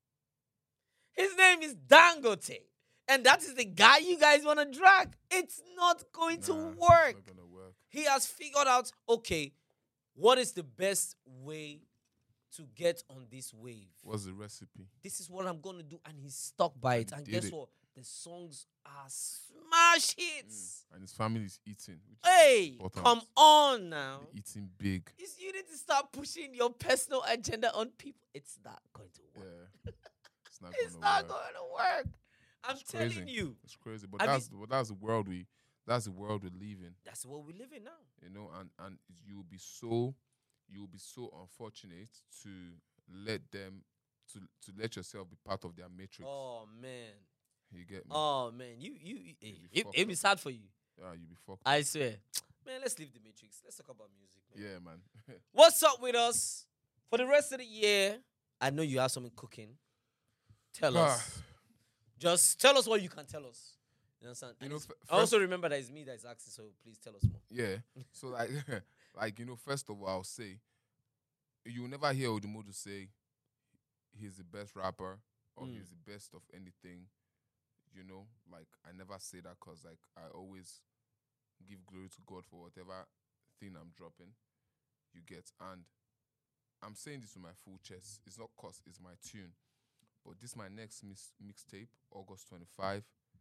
Speaker 3: His name is Dangote. And that is the guy you guys want to drag. It's not going to
Speaker 4: Nah, it's
Speaker 3: work.
Speaker 4: not gonna work.
Speaker 3: He has figured out, okay, what is the best way to get on this wave?
Speaker 4: What's the recipe?
Speaker 3: This is what I'm going to do. And he's stuck by it.
Speaker 4: And
Speaker 3: And
Speaker 4: did
Speaker 3: guess
Speaker 4: it.
Speaker 3: what? The songs are smash hits.
Speaker 4: And his family is eating. Which
Speaker 3: Hey,
Speaker 4: is important.
Speaker 3: come on now.
Speaker 4: They're eating big.
Speaker 3: It's, you need to start pushing your personal agenda on people. It's not going to
Speaker 4: Yeah.
Speaker 3: work.
Speaker 4: It's not
Speaker 3: It's
Speaker 4: gonna
Speaker 3: not
Speaker 4: work.
Speaker 3: going to work. I'm
Speaker 4: It's
Speaker 3: telling
Speaker 4: crazy.
Speaker 3: you.
Speaker 4: It's crazy. But
Speaker 3: Have
Speaker 4: that's but that's the world we that's the world we live in.
Speaker 3: That's what we live in now.
Speaker 4: You know, and, and you'll be so you'll be so unfortunate to let them to to let yourself be part of their matrix.
Speaker 3: Oh, man.
Speaker 4: You get me?
Speaker 3: Oh, man. You, you, you
Speaker 4: You'll be
Speaker 3: it,
Speaker 4: fucked
Speaker 3: it'd be
Speaker 4: up.
Speaker 3: sad for you.
Speaker 4: Yeah, you be fucked.
Speaker 3: I swear. Man, let's leave the Matrix. Let's talk about music, man.
Speaker 4: Yeah, man.
Speaker 3: What's up with us for the rest of the year? I know you have something cooking. Tell us. Just tell us what you can tell us. You understand?
Speaker 4: You
Speaker 3: And
Speaker 4: know,
Speaker 3: it's-
Speaker 4: f-
Speaker 3: I also remember that it's me that is asking, so please tell us more.
Speaker 4: Yeah. So like like you know, first of all, I'll say you will never hear Odumodu say he's the best rapper or
Speaker 3: Mm.
Speaker 4: he's the best of anything. You know, like I never say that because like I always give glory to God for whatever thing I'm dropping. You get, and I'm saying this with my full chest. It's not cause it's my tune, but this my next mix mixtape, August twenty-fifth.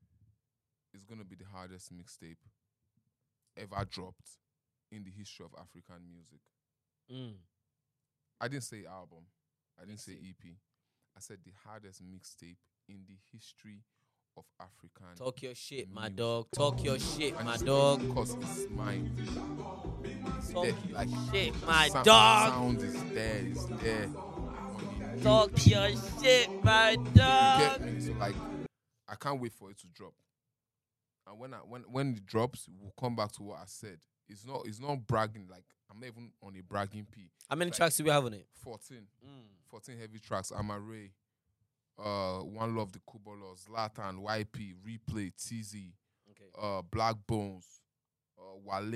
Speaker 4: Is gonna be the hardest mixtape ever dropped in the history of African music.
Speaker 3: Mm.
Speaker 4: I didn't say album. I didn't say
Speaker 3: Mixtape.
Speaker 4: E P. I said the hardest mixtape in the history of African.
Speaker 3: Talk your shit, my
Speaker 4: music.
Speaker 3: dog. Talk your shit,
Speaker 4: And
Speaker 3: my
Speaker 4: it's
Speaker 3: dog.
Speaker 4: because it's mine. It's
Speaker 3: Talk
Speaker 4: there,
Speaker 3: your
Speaker 4: like
Speaker 3: shit, my
Speaker 4: sou-
Speaker 3: dog.
Speaker 4: Sound is there. It's there. on the new
Speaker 3: Talk
Speaker 4: P.
Speaker 3: your shit, my
Speaker 4: You
Speaker 3: dog.
Speaker 4: get me? So like, I can't wait for it to drop. And when I when when it drops, we'll come back to what I said. It's not it's not bragging. Like I'm not even on a bragging P.
Speaker 3: How many
Speaker 4: Like,
Speaker 3: tracks do we have on it?
Speaker 4: fourteen.
Speaker 3: Mm.
Speaker 4: fourteen heavy tracks. Amare, uh, One Love, the Kubolos, Zlatan, Y P, Replay, T Z,
Speaker 3: Okay.
Speaker 4: uh, Black Bones, uh, Wale.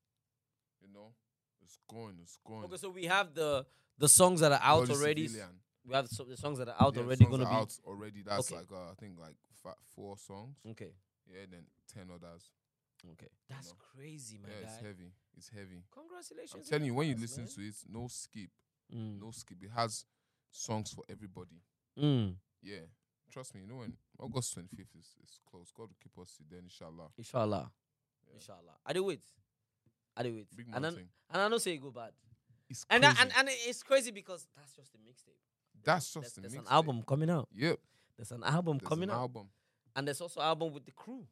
Speaker 4: You know, it's going, it's going.
Speaker 3: Okay, so we have the the songs that are out
Speaker 4: Bloody
Speaker 3: already.
Speaker 4: Civilian.
Speaker 3: We have the, so- the songs that are out
Speaker 4: Yeah,
Speaker 3: already.
Speaker 4: songs
Speaker 3: Gonna
Speaker 4: are
Speaker 3: be
Speaker 4: out already. That's
Speaker 3: Okay.
Speaker 4: like uh, I think like fi- four songs.
Speaker 3: okay.
Speaker 4: Yeah, then ten others.
Speaker 3: Okay, that's
Speaker 4: know.
Speaker 3: crazy, my
Speaker 4: yeah, it's
Speaker 3: guy.
Speaker 4: heavy. It's heavy.
Speaker 3: Congratulations!
Speaker 4: I'm
Speaker 3: in
Speaker 4: telling you, when you
Speaker 3: advance,
Speaker 4: listen to it, no skip,
Speaker 3: man.
Speaker 4: no skip. It has songs for everybody.
Speaker 3: Mm. Mm.
Speaker 4: Yeah, trust me. You know when August twenty-fifth is, is close. God will keep us then, inshallah.
Speaker 3: Inshallah,
Speaker 4: Yeah.
Speaker 3: inshallah. I do wait. I do wait.
Speaker 4: Big
Speaker 3: and
Speaker 4: man
Speaker 3: I,
Speaker 4: thing.
Speaker 3: and I don't say it go bad.
Speaker 4: It's
Speaker 3: And
Speaker 4: crazy.
Speaker 3: I, and and it's crazy because that's just the mixtape.
Speaker 4: That's
Speaker 3: There's,
Speaker 4: just the
Speaker 3: there's an
Speaker 4: mixtape.
Speaker 3: album coming out.
Speaker 4: Yep,
Speaker 3: There's an album
Speaker 4: there's
Speaker 3: coming
Speaker 4: an
Speaker 3: out,
Speaker 4: album.
Speaker 3: and there's also album with the crew.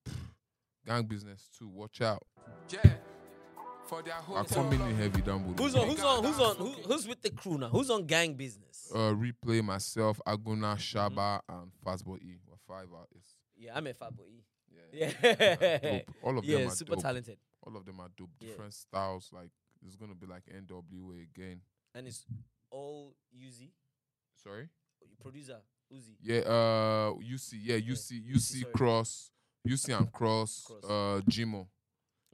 Speaker 4: Gang Business too. Watch out.
Speaker 2: Yeah. For their whole
Speaker 4: I'm coming in heavy, down
Speaker 3: Who's on? Who's on? Who's on? Who, who's with the crew now? Who's on Gang Business?
Speaker 4: Uh, Replay, myself, Aguna, Shaba, and Fastball E. We're five artists.
Speaker 3: yeah, I'm a fat boy.
Speaker 4: Yeah.
Speaker 3: Yeah,
Speaker 4: Dope. All of
Speaker 3: yeah,
Speaker 4: them are
Speaker 3: super
Speaker 4: dope.
Speaker 3: talented,
Speaker 4: All of them are dope.
Speaker 3: Yeah.
Speaker 4: Different styles. Like it's gonna be like N W A again.
Speaker 3: and it's all Uzi,
Speaker 4: Sorry.
Speaker 3: producer Uzi.
Speaker 4: Yeah. Uh. U C. Yeah. U C. U C
Speaker 3: sorry.
Speaker 4: Cross. U C and Cross.
Speaker 3: Cross.
Speaker 4: Uh. Jimo.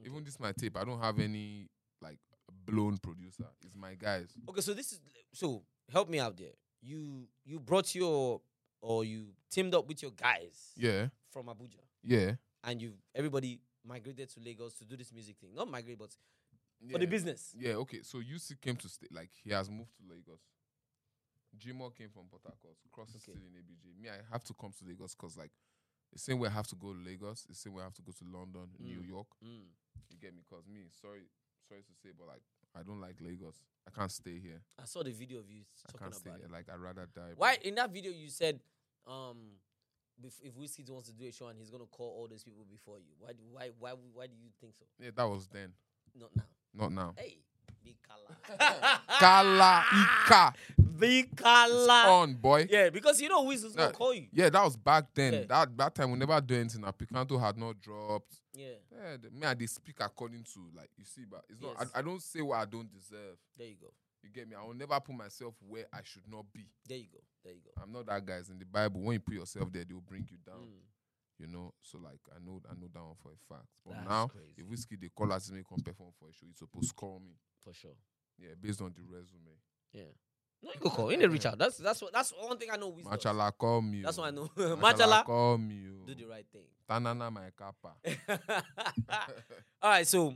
Speaker 4: Even this my tape, I don't have any like blown producer. It's my guys.
Speaker 3: Okay, so this is so help me out there. You you brought your or you teamed up with your guys
Speaker 4: Yeah,
Speaker 3: from Abuja,
Speaker 4: yeah.
Speaker 3: and you everybody migrated to Lagos to do this music thing. Not migrate, but
Speaker 4: yeah.
Speaker 3: for the business.
Speaker 4: Yeah, okay. So U C came to stay, like he has moved to Lagos. Jimo came from Port Harcourt, cross
Speaker 3: Okay.
Speaker 4: still in A B J. Me, I have to come to Lagos because like the same way I have to go to Lagos, the same way I have to go to London, New
Speaker 3: Mm.
Speaker 4: York.
Speaker 3: Mm.
Speaker 4: You get me? Cause me, sorry, sorry to say, but like I don't like Lagos. I can't stay here.
Speaker 3: I saw the video of you
Speaker 4: I
Speaker 3: talking
Speaker 4: can't stay
Speaker 3: about
Speaker 4: here.
Speaker 3: it.
Speaker 4: Like I'd rather die.
Speaker 3: Why
Speaker 4: bro.
Speaker 3: in that video you said, um, if, if Wizkid wants to do a show and he's gonna call all those people before you, why do why why why do you think so?
Speaker 4: Yeah, that was then.
Speaker 3: Not now.
Speaker 4: Not now.
Speaker 3: Hey, big Kala.
Speaker 4: Kala Ika.
Speaker 3: Big Kala.
Speaker 4: On boy.
Speaker 3: Yeah, because you know Wiz is gonna
Speaker 4: Nah,
Speaker 3: call you.
Speaker 4: Yeah, that was back then.
Speaker 3: Yeah.
Speaker 4: That that time we never do anything. Now Picanto had not dropped.
Speaker 3: Yeah,
Speaker 4: Yeah, the, me I they speak according to like you see, but it's not.
Speaker 3: Yes.
Speaker 4: I, I don't say what I don't deserve.
Speaker 3: there you go.
Speaker 4: You get me? I will never put myself where I should not be.
Speaker 3: There you go. There you go.
Speaker 4: I'm not that guy. It's in the Bible. When you put yourself there, they will bring you down.
Speaker 3: Mm,
Speaker 4: You know. So like I know I know that one for a fact. But
Speaker 3: That's
Speaker 4: now,
Speaker 3: crazy.
Speaker 4: if Whiskey they call us to me come perform for a show, it's supposed to call me.
Speaker 3: for sure.
Speaker 4: Yeah, based on the resume.
Speaker 3: Yeah. No, you go call. In the reach out. That's that's what that's one thing I know. Wiz does.
Speaker 4: Machala call me.
Speaker 3: That's
Speaker 4: oh.
Speaker 3: what I know.
Speaker 4: Machala
Speaker 3: Machala,
Speaker 4: call me. oh.
Speaker 3: do the right thing.
Speaker 4: Tanana my kappa.
Speaker 3: All right, so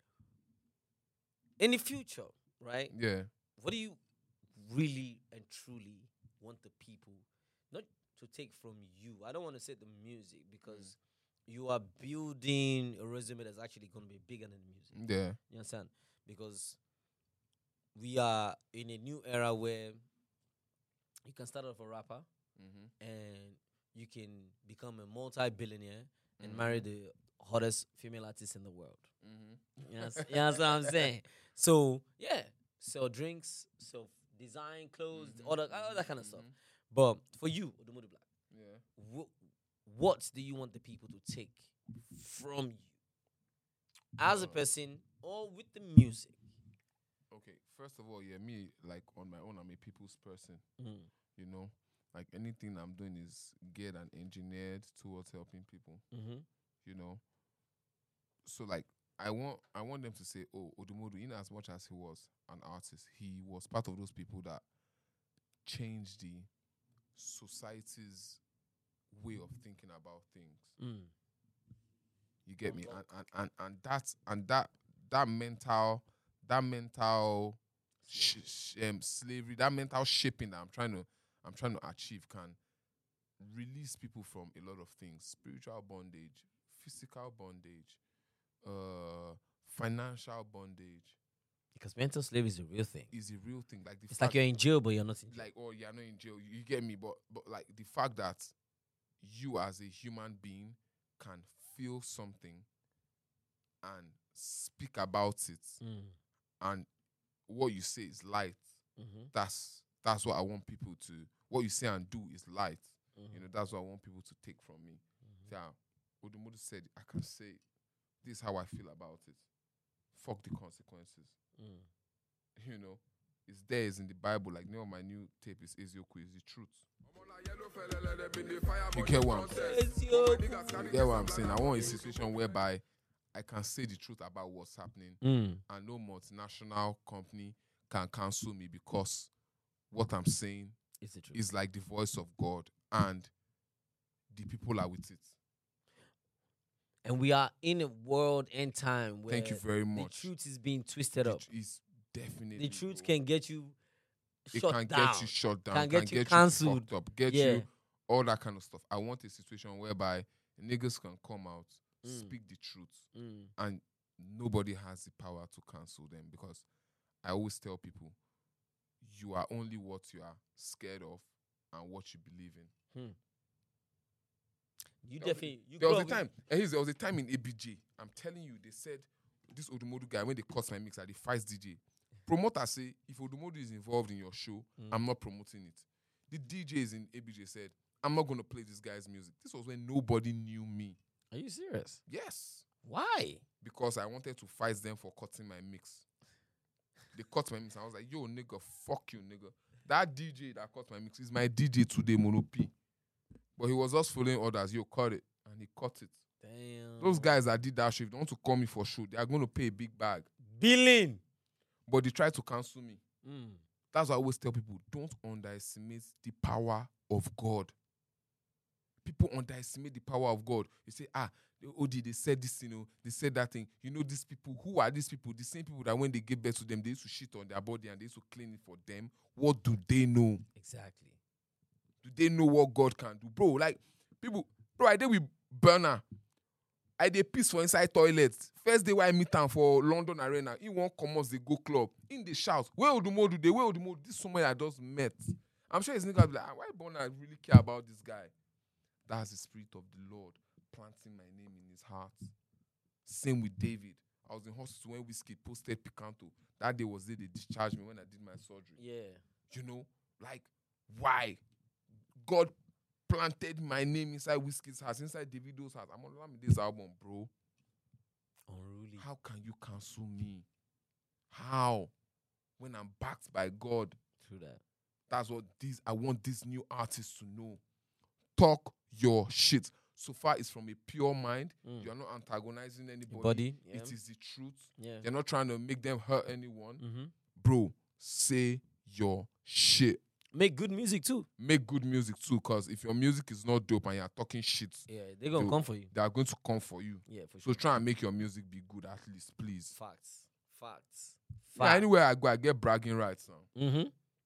Speaker 3: in the future, right?
Speaker 4: Yeah.
Speaker 3: What do you really and truly want the people not to take from you? I don't want to say the music because you are building a resume that's actually going to be bigger than the music.
Speaker 4: Yeah.
Speaker 3: You understand? Because we are in a new era where you can start off a rapper
Speaker 4: Mm-hmm.
Speaker 3: and you can become a multi-billionaire and
Speaker 4: Mhm.
Speaker 3: marry the hottest female artist in the world.
Speaker 4: Mm-hmm.
Speaker 3: You know, you know what I'm saying? So yeah, sell drinks, sell design clothes, all that, all that kind of stuff. But for you, Odumodu Black,
Speaker 4: Yeah.
Speaker 3: wh- what do you want the people to take from you as a
Speaker 4: Uh,
Speaker 3: person or with the music?
Speaker 4: Okay. First of all, yeah, me like on my own, I'm a people's person.
Speaker 3: Mm.
Speaker 4: You know, like anything I'm doing is geared and engineered towards helping people.
Speaker 3: Mm-hmm.
Speaker 4: You know, so like I want I want them to say, oh, Odumodu, in as much as he was an artist, he was part of those people that changed the society's way of thinking about things.
Speaker 3: Mm.
Speaker 4: You get me? And and and, and that and that that mental that mental sh- sh- um, slavery, that mental shaping that I'm trying to I'm trying to achieve can release people from a lot of things: spiritual bondage, physical bondage, uh, financial bondage.
Speaker 3: Because mental slavery is a real thing.
Speaker 4: Is a real thing. Like the
Speaker 3: It's
Speaker 4: fact,
Speaker 3: like you're in jail, but you're not in jail.
Speaker 4: like oh you're not in jail. You, you get me? But but like the fact that you as a human being can feel something and speak about it,
Speaker 3: Mm.
Speaker 4: and what you say is light.
Speaker 3: Mm-hmm.
Speaker 4: That's that's what I want people to. What you say and do is light.
Speaker 3: Mm-hmm.
Speaker 4: You know, that's what I want people to take from me.
Speaker 3: Mhm.
Speaker 4: Yeah, Odumodu said, I can say this is how I feel about it. Fuck the consequences.
Speaker 3: Mm.
Speaker 4: You know, it's there, it's in the Bible. Like, name of my new tape is Ezioku, is the truth. You get what I'm saying? You get what I'm saying? I want a situation whereby I can say the truth about what's happening,
Speaker 3: Mm.
Speaker 4: and no multinational company can cancel me because what I'm saying
Speaker 3: It's the truth.
Speaker 4: is like the voice of God, and the people are with it.
Speaker 3: And we are in a world and time where
Speaker 4: Thank you very
Speaker 3: the
Speaker 4: much.
Speaker 3: truth is being twisted
Speaker 4: The
Speaker 3: up.
Speaker 4: tr- is definitely
Speaker 3: The truth
Speaker 4: bro.
Speaker 3: can get you
Speaker 4: it
Speaker 3: shut
Speaker 4: can
Speaker 3: down.
Speaker 4: get you shut down,
Speaker 3: Can get
Speaker 4: can
Speaker 3: you
Speaker 4: get
Speaker 3: cancelled.
Speaker 4: you fucked up, get
Speaker 3: Yeah.
Speaker 4: you all that kind of stuff. I want a situation whereby niggas can come out,
Speaker 3: Mm.
Speaker 4: speak the truth,
Speaker 3: Mm.
Speaker 4: and nobody has the power to cancel them, because I always tell people, you are only what you are scared of and what you believe in.
Speaker 3: You
Speaker 4: There was a-
Speaker 3: definitely you
Speaker 4: There was
Speaker 3: grow
Speaker 4: a
Speaker 3: up
Speaker 4: time, and here's- there was a time in A B J. I'm telling you, they said this Odumodu guy, when they cut my mix at the Fights D J, promoter say if Odumodu is involved in your show,
Speaker 3: Mm.
Speaker 4: I'm not promoting it. The D Js in A B J said, I'm not gonna play this guy's music. This was when nobody knew me.
Speaker 3: Are you serious?
Speaker 4: Yes,
Speaker 3: Why?
Speaker 4: because I wanted to fight them for cutting my mix. They cut my mix. I was like, yo, nigga, fuck you, nigga. That D J that cut my mix is my D J today, Mono P. But he was just following orders. Yo, cut it. And he cut it.
Speaker 3: Damn.
Speaker 4: Those guys that did that show, if they want to call me for show, they are going to pay a big bag.
Speaker 3: Billing.
Speaker 4: But they try to cancel me.
Speaker 3: Mm.
Speaker 4: That's why I always tell people, don't underestimate the power of God. People underestimate the power of God. You say, ah, O D, they said this, you know, they said that thing. You know, these people, who are these people? The same people that when they gave birth to them, they used to shit on their body and they used to clean it for them. What do they know?
Speaker 3: Exactly.
Speaker 4: Do they know what God can do? Bro, like, people, bro, I did with Burner. I did piss for inside toilets. First day when I meet them for London Arena, he won't come out, they go club. In the shout, where would the more do they? Where would the more? This is somebody I just met. I'm sure his nigga will be like, ah, why Burner really care about this guy? That's the spirit of the Lord planting my name in his heart. Same with David. I was in hospital when Whiskey posted Picanto. That day was the day they discharged me when I did my surgery.
Speaker 3: Yeah.
Speaker 4: You know, like, why? God planted my name inside Whiskey's house, inside Davido's house. I'm on Olamide's album, bro.
Speaker 3: Unruly.
Speaker 4: How can you cancel me? How? When I'm backed by God.
Speaker 3: True that.
Speaker 4: That's what these, I want these new artists to know. Talk your shit. So far, it's from a pure mind.
Speaker 3: Mm.
Speaker 4: You're not antagonizing anybody.
Speaker 3: Body, yeah.
Speaker 4: It is the truth.
Speaker 3: Yeah.
Speaker 4: You're not trying to make them hurt anyone.
Speaker 3: Mm-hmm.
Speaker 4: Bro, say your shit.
Speaker 3: Make good music too.
Speaker 4: Make good music too, because if your music is not dope and you're talking shit,
Speaker 3: Yeah, they're gonna
Speaker 4: Yo,
Speaker 3: come for you.
Speaker 4: they are going to come for you.
Speaker 3: Yeah, for
Speaker 4: So
Speaker 3: sure.
Speaker 4: try and make your music be good at least, please.
Speaker 3: Facts. Facts.
Speaker 4: Yeah,
Speaker 3: Facts.
Speaker 4: anywhere I go, I get bragging rights now.
Speaker 3: Mm-hmm.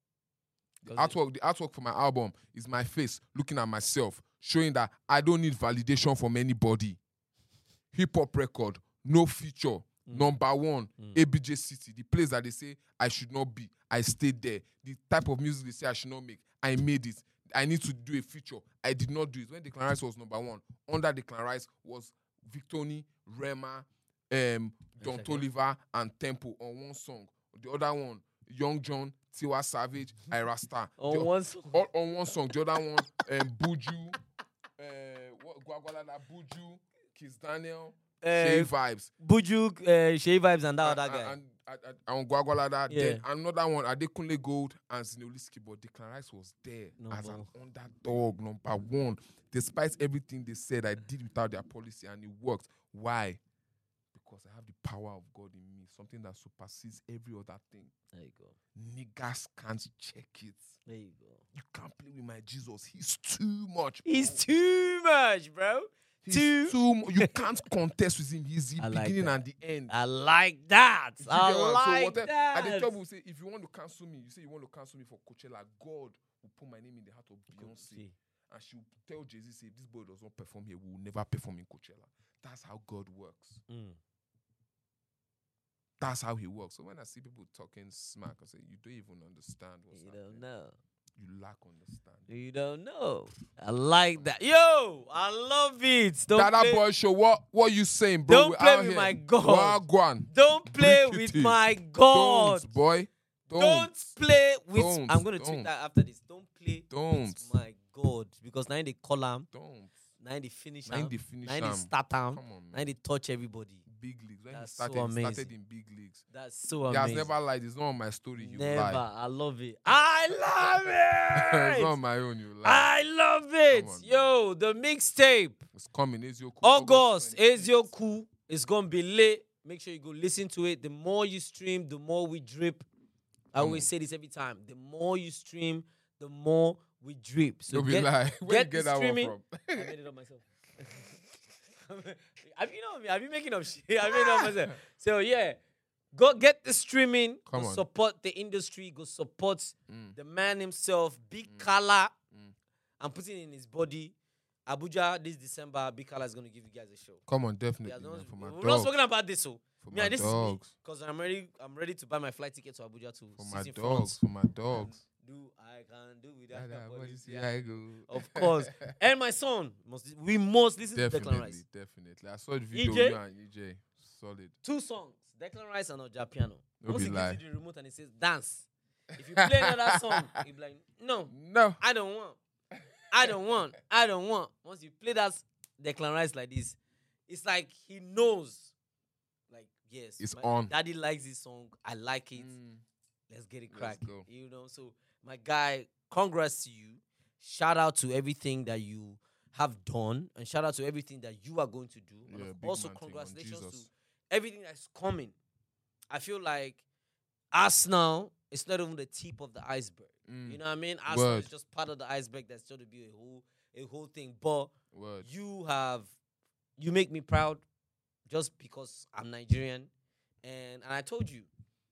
Speaker 4: The artwork, the artwork for my album is my face looking at myself, showing that I don't need validation from anybody. Hip hop record, no feature,
Speaker 3: Mm.
Speaker 4: number one,
Speaker 3: Mm.
Speaker 4: A B J City, the place that they say I should not be, I stayed there. The type of music they say I should not make, I made it. I need to do a feature, I did not do it. When Declan Rice was number one, under Declan Rice was Victony, Rema, um, Don
Speaker 3: Yes,
Speaker 4: Toliver, and Tempo on one song. The other one, Young John, Tiwa Savage, Ira Star.
Speaker 3: On
Speaker 4: The-
Speaker 3: one song.
Speaker 4: all on one song. The other one, um, Buju, uh, what, Gwagwalada, Buju, Kiss Daniel,
Speaker 3: Uh,
Speaker 4: Shay Vibes.
Speaker 3: Buju, uh, Shea Vibes, and that
Speaker 4: And,
Speaker 3: other guy.
Speaker 4: and, and, and, and Gwagwalada.
Speaker 3: Yeah.
Speaker 4: Then another one, Adekunle Gold and Zinoliski. But Declan Rice was there
Speaker 3: Number
Speaker 4: as an
Speaker 3: one.
Speaker 4: underdog, number one. Despite everything they said, I did without their policy and it worked. Why? Because I have the power of God in me, something that supersedes every other thing.
Speaker 3: There you go.
Speaker 4: Niggas can't check it.
Speaker 3: There you go.
Speaker 4: You can't play with my Jesus. He's too much. Bro.
Speaker 3: He's too much, bro.
Speaker 4: He's
Speaker 3: too-
Speaker 4: too mu- You can't contest with him. He's the
Speaker 3: I like
Speaker 4: beginning
Speaker 3: that.
Speaker 4: and the end.
Speaker 3: I like that.
Speaker 4: You
Speaker 3: I
Speaker 4: get what I'm-
Speaker 3: like
Speaker 4: so whatever,
Speaker 3: that.
Speaker 4: And the trouble say, if you want to cancel me, you say you want to cancel me for Coachella, God will put my name in the heart of Beyonce.
Speaker 3: See.
Speaker 4: And she will tell Jay-Z, say, if this boy does not perform here, we will never perform in Coachella. That's how God works.
Speaker 3: Mm.
Speaker 4: That's how he works. So when I see people talking smack, I say, you don't even understand what's
Speaker 3: You
Speaker 4: happening.
Speaker 3: don't know.
Speaker 4: You lack understanding.
Speaker 3: You don't know. I like that. Yo, I love it. Don't
Speaker 4: Dada
Speaker 3: play,
Speaker 4: boy show, what what you saying, bro?
Speaker 3: Don't
Speaker 4: We're
Speaker 3: play
Speaker 4: out
Speaker 3: with
Speaker 4: here.
Speaker 3: my God.
Speaker 4: Wagwan.
Speaker 3: don't play
Speaker 4: Break
Speaker 3: with
Speaker 4: it.
Speaker 3: my God.
Speaker 4: Don't, boy. Don't.
Speaker 3: Don't play with.
Speaker 4: Don't.
Speaker 3: I'm gonna
Speaker 4: Don't.
Speaker 3: tweet that after this. Don't play
Speaker 4: Don't.
Speaker 3: with my God, because now they call him,
Speaker 4: Don't.
Speaker 3: now they finish
Speaker 4: Now
Speaker 3: him,
Speaker 4: they finish
Speaker 3: now they
Speaker 4: am.
Speaker 3: start him,
Speaker 4: Come on,
Speaker 3: now
Speaker 4: man.
Speaker 3: they touch everybody.
Speaker 4: Big leagues. When
Speaker 3: That's
Speaker 4: he
Speaker 3: so
Speaker 4: started, he started
Speaker 3: amazing.
Speaker 4: in big leagues.
Speaker 3: That's so
Speaker 4: He has
Speaker 3: amazing.
Speaker 4: never lied. It's not on my story. You
Speaker 3: Never.
Speaker 4: lie.
Speaker 3: I love it. I love
Speaker 4: it's
Speaker 3: it.
Speaker 4: not on my own. You lie.
Speaker 3: I love it.
Speaker 4: Come on,
Speaker 3: Yo, the mixtape.
Speaker 4: It's coming. Ezio Cool.
Speaker 3: August,
Speaker 4: twenty-sixth.
Speaker 3: Ezio Cool. It's gonna be lit. Make sure you go listen to it. The more you stream, the more we drip. I
Speaker 4: Come
Speaker 3: always
Speaker 4: on.
Speaker 3: say this every time. The more you stream, the more we drip. So
Speaker 4: Don't be
Speaker 3: get,
Speaker 4: lie. Where you
Speaker 3: get
Speaker 4: get
Speaker 3: the
Speaker 4: that
Speaker 3: streaming.
Speaker 4: one from?
Speaker 3: I made it up myself. Have you know me? Have you making up shit? I made it up myself. So yeah, go get the streaming.
Speaker 4: Come
Speaker 3: go
Speaker 4: on.
Speaker 3: support the industry. Go support
Speaker 4: Mm.
Speaker 3: the man himself, Big Kala.
Speaker 4: Mm.
Speaker 3: I'm putting it in his body. Abuja this December, Big Kala is gonna give you guys a show.
Speaker 4: Come on,
Speaker 3: Yeah,
Speaker 4: definitely.
Speaker 3: no,
Speaker 4: man, for my
Speaker 3: we're not
Speaker 4: dogs.
Speaker 3: talking about this, so
Speaker 4: For
Speaker 3: yeah,
Speaker 4: my
Speaker 3: this
Speaker 4: dogs.
Speaker 3: is me because I'm ready. I'm ready to buy my flight ticket to Abuja to
Speaker 4: For
Speaker 3: sit
Speaker 4: my
Speaker 3: in front.
Speaker 4: dogs. For my dogs.
Speaker 3: Do I can do without
Speaker 4: Dada,
Speaker 3: that
Speaker 4: what
Speaker 3: body,
Speaker 4: you see,
Speaker 3: yeah.
Speaker 4: I go.
Speaker 3: Of course. And my son must. We must listen to Declan
Speaker 4: Definitely,
Speaker 3: Rice.
Speaker 4: definitely. I saw the video.
Speaker 3: E J?
Speaker 4: You and E J. Solid.
Speaker 3: Two songs, Declan Rice and Oja Piano.
Speaker 4: No
Speaker 3: Once
Speaker 4: be
Speaker 3: he
Speaker 4: lie.
Speaker 3: gives you the remote and he says dance. If you play another song, he'll be like, no,
Speaker 4: No.
Speaker 3: I don't want. I don't want. I don't want. Once you play that Declan Rice like this, it's like he knows. Like, yes,
Speaker 4: It's
Speaker 3: my
Speaker 4: on.
Speaker 3: daddy likes this song. I like it.
Speaker 4: Mm.
Speaker 3: Let's get it
Speaker 4: Let's
Speaker 3: cracked.
Speaker 4: go.
Speaker 3: You know, so my guy, congrats to you. Shout out to everything that you have done, and shout out to everything that you are going to do. And
Speaker 4: Yeah,
Speaker 3: of-
Speaker 4: big
Speaker 3: also,
Speaker 4: man thing on
Speaker 3: congratulations to
Speaker 4: Jesus.
Speaker 3: everything that's coming. I feel like Arsenal is not even the tip of the iceberg.
Speaker 4: Mm.
Speaker 3: You know what I mean? Arsenal
Speaker 4: Word.
Speaker 3: is just part of the iceberg that's going to be a whole a whole thing. But
Speaker 4: Word.
Speaker 3: you have you make me proud just because I'm Nigerian. And and I told you,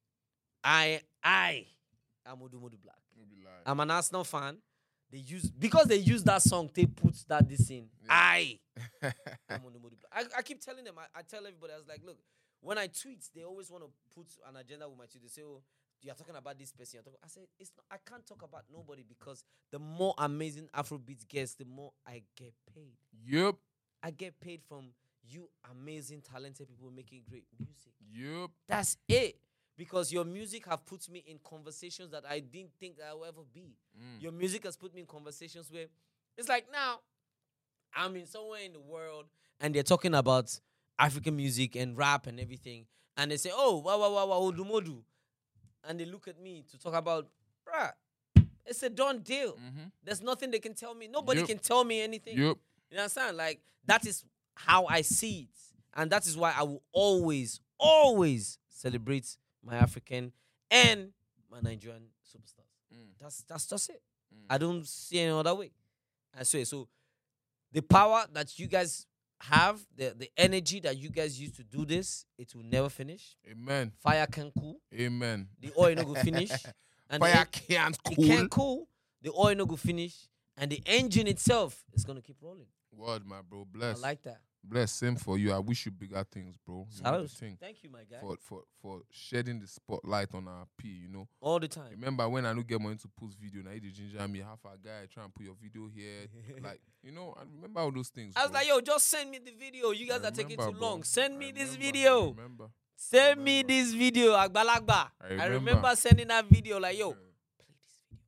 Speaker 3: I I am Odu Modu Black.
Speaker 4: No be lie.
Speaker 3: I'm an Arsenal fan. They use because they use that song, they put that this in.
Speaker 4: Yeah.
Speaker 3: I am on the mood. I, I keep telling them, I, I tell everybody, I was like, look, when I tweet, they always want to put an agenda with my tweet. They say, oh, you're talking about this person. You're talking. I said, it's not, I can't talk about nobody because the more amazing Afrobeats gets, the more I get paid.
Speaker 4: Yup.
Speaker 3: I get paid from you amazing, talented people making great music.
Speaker 4: Yup.
Speaker 3: That's it. Because your music have put me in conversations that I didn't think that I would ever be.
Speaker 4: Mm.
Speaker 3: Your music has put me in conversations where it's like now I'm in somewhere in the world and they're talking about African music and rap and everything. And they say, oh, wow, wow, wow, wow, Odumodu. And they look at me to talk about, bruh, it's a done deal.
Speaker 4: Mm-hmm.
Speaker 3: There's nothing they can tell me. Nobody
Speaker 4: Yup.
Speaker 3: can tell me anything.
Speaker 4: Yup.
Speaker 3: You understand? Like, that is how I see it. And that is why I will always, always celebrate my African and my Nigerian superstars.
Speaker 4: Mm.
Speaker 3: That's that's just it.
Speaker 4: Mm.
Speaker 3: I don't see any other way. I swear. So the power that you guys have, the, the energy that you guys use to do this, it will never finish.
Speaker 4: Amen.
Speaker 3: Fire can cool.
Speaker 4: Amen.
Speaker 3: The oil no go finish. And the
Speaker 4: Fire
Speaker 3: en-
Speaker 4: can't
Speaker 3: it
Speaker 4: cool.
Speaker 3: can't cool. The oil no go finish. And the engine itself is gonna keep rolling.
Speaker 4: Word, my bro. Bless.
Speaker 3: I like that.
Speaker 4: Bless. Same for you. I wish you bigger things, bro. You know the
Speaker 3: Salute.
Speaker 4: thing.
Speaker 3: Thank you, my guy.
Speaker 4: For, for for shedding the spotlight on our P, you know.
Speaker 3: All the time.
Speaker 4: Remember when I don't get money to post video, now you the ginger me, half a guy try and put your video here. Like, you know, I remember all those things.
Speaker 3: I was
Speaker 4: bro.
Speaker 3: like, yo, just send me the video. You guys
Speaker 4: I
Speaker 3: are taking
Speaker 4: remember,
Speaker 3: too
Speaker 4: bro.
Speaker 3: long. Send
Speaker 4: I
Speaker 3: me this
Speaker 4: remember,
Speaker 3: video.
Speaker 4: I remember.
Speaker 3: Send me
Speaker 4: remember.
Speaker 3: this video, Agbalagba.
Speaker 4: I
Speaker 3: I
Speaker 4: remember.
Speaker 3: remember sending that video like, yo,
Speaker 4: Yeah.
Speaker 3: play this video.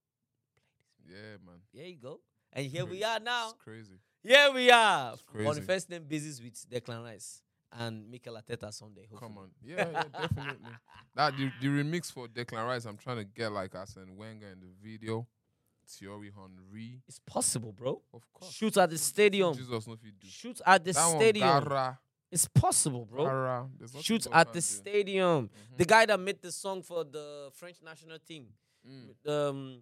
Speaker 4: Yeah, man.
Speaker 3: There you go. And here we are now.
Speaker 4: It's crazy.
Speaker 3: Here we are.
Speaker 4: It's crazy.
Speaker 3: On the first name basis with Declan Rice and Mikel Arteta Sunday. Hopefully.
Speaker 4: Come on. Yeah, yeah, definitely. That the, the remix for Declan Rice, I'm trying to get like Arsene Wenger in the video. Thierry Henry.
Speaker 3: It's possible, bro.
Speaker 4: Of course.
Speaker 3: Shoot at the stadium.
Speaker 4: Jesus no fit do.
Speaker 3: Shoot at the
Speaker 4: That one,
Speaker 3: stadium.
Speaker 4: Gara,
Speaker 3: It's possible, bro.
Speaker 4: Gara. There's nothing
Speaker 3: Shoot
Speaker 4: God
Speaker 3: at
Speaker 4: can't
Speaker 3: the
Speaker 4: do.
Speaker 3: stadium.
Speaker 4: Mhm.
Speaker 3: The guy that made the song for the French national team.
Speaker 4: Mm.
Speaker 3: Um,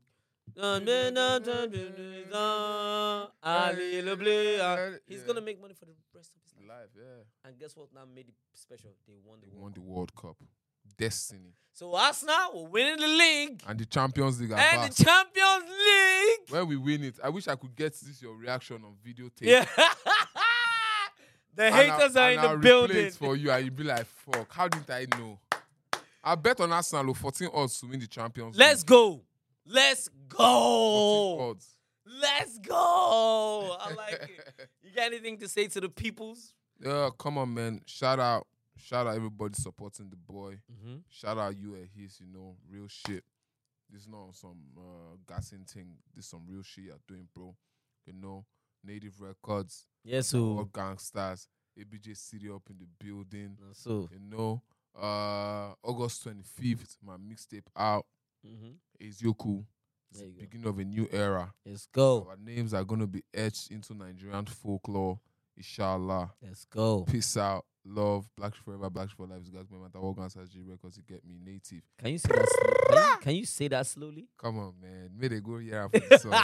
Speaker 3: Allez, le bleu, ah. He's
Speaker 4: Yeah.
Speaker 3: gonna make money for the rest of his life.
Speaker 4: Live, yeah.
Speaker 3: And guess what? Now made it special. They won the
Speaker 4: They
Speaker 3: World
Speaker 4: won
Speaker 3: Cup.
Speaker 4: the World Cup. Destiny.
Speaker 3: So Arsenal will win the league
Speaker 4: And the Champions League are
Speaker 3: and
Speaker 4: back.
Speaker 3: the Champions League.
Speaker 4: When we win it, I wish I could get this your reaction on videotape.
Speaker 3: Yeah. The
Speaker 4: And
Speaker 3: haters
Speaker 4: I'll-
Speaker 3: are
Speaker 4: and
Speaker 3: in
Speaker 4: I'll
Speaker 3: the
Speaker 4: replay
Speaker 3: building.
Speaker 4: it for you, and you'll be like, "Fuck! How didn't I know?" I bet on Arsenal fourteen odds to win the Champions
Speaker 3: Let's
Speaker 4: League.
Speaker 3: go. Let's
Speaker 4: fourteen
Speaker 3: go.
Speaker 4: odds.
Speaker 3: Let's go. I like it. You got anything to say to the peoples?
Speaker 4: Yeah, come on, man. Shout out, shout out everybody supporting the boy.
Speaker 3: Mm-hmm.
Speaker 4: Shout out you and his, you know, real shit. This is not some uh, gassing thing. This is some real shit you're doing, bro. You know, Native Records,
Speaker 3: Yes,
Speaker 4: all
Speaker 3: so.
Speaker 4: gangsters, A B J City up in the building.
Speaker 3: So.
Speaker 4: You know, uh, August twenty-fifth, my mixtape out.
Speaker 3: Mm-hmm.
Speaker 4: Is Yoku. It's
Speaker 3: There
Speaker 4: the
Speaker 3: you go.
Speaker 4: beginning of a new era.
Speaker 3: Let's go.
Speaker 4: Our names are gonna be etched into Nigerian folklore. Inshallah.
Speaker 3: Let's go.
Speaker 4: Peace out. Love. Black Shit Forever. Black Shit for Life. Guys, remember all gangsters G Records to get me native.
Speaker 3: Can you say that? Sl- can, you, can you say that slowly?
Speaker 4: Come on, man. May they go here for the song.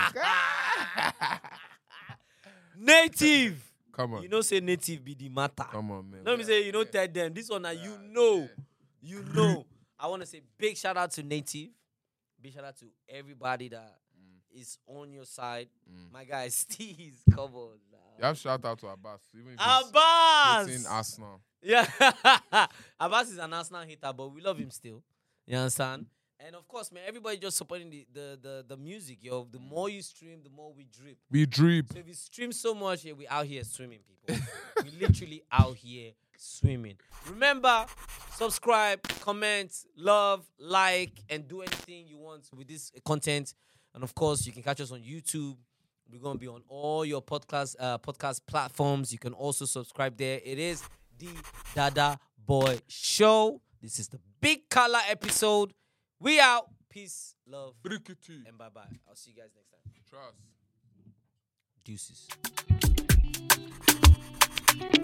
Speaker 3: Native.
Speaker 4: Come on.
Speaker 3: You know, say native be the matter.
Speaker 4: Come on, man.
Speaker 3: Let me say, you know, tell them this one. Now you know, you know. I want to say big shout out to Native. Big shout out to everybody that is on your side.
Speaker 4: Mm.
Speaker 3: My guy Steve, come on
Speaker 4: You
Speaker 3: now.
Speaker 4: have shout out to Abbas. Even if
Speaker 3: Abbas.
Speaker 4: it's in Arsenal.
Speaker 3: Yeah, Abbas is an Arsenal hater, but we love him still. You understand? And of course, man, everybody just supporting the the the, the music, yo. The more you stream, the more we drip.
Speaker 4: We drip.
Speaker 3: So if you stream so much, yeah, we out here swimming, people. We literally out here swimming. Remember, subscribe, comment, love, like, and do anything you want with this content. And of course, you can catch us on YouTube. We're gonna be on all your podcast uh, podcast platforms. You can also subscribe there. It is the Dada Boy Show. This is the Big Color episode. We out. Peace, love,
Speaker 4: Brickety.
Speaker 3: and bye bye. I'll see you guys next time.
Speaker 4: Trust.
Speaker 3: Deuces.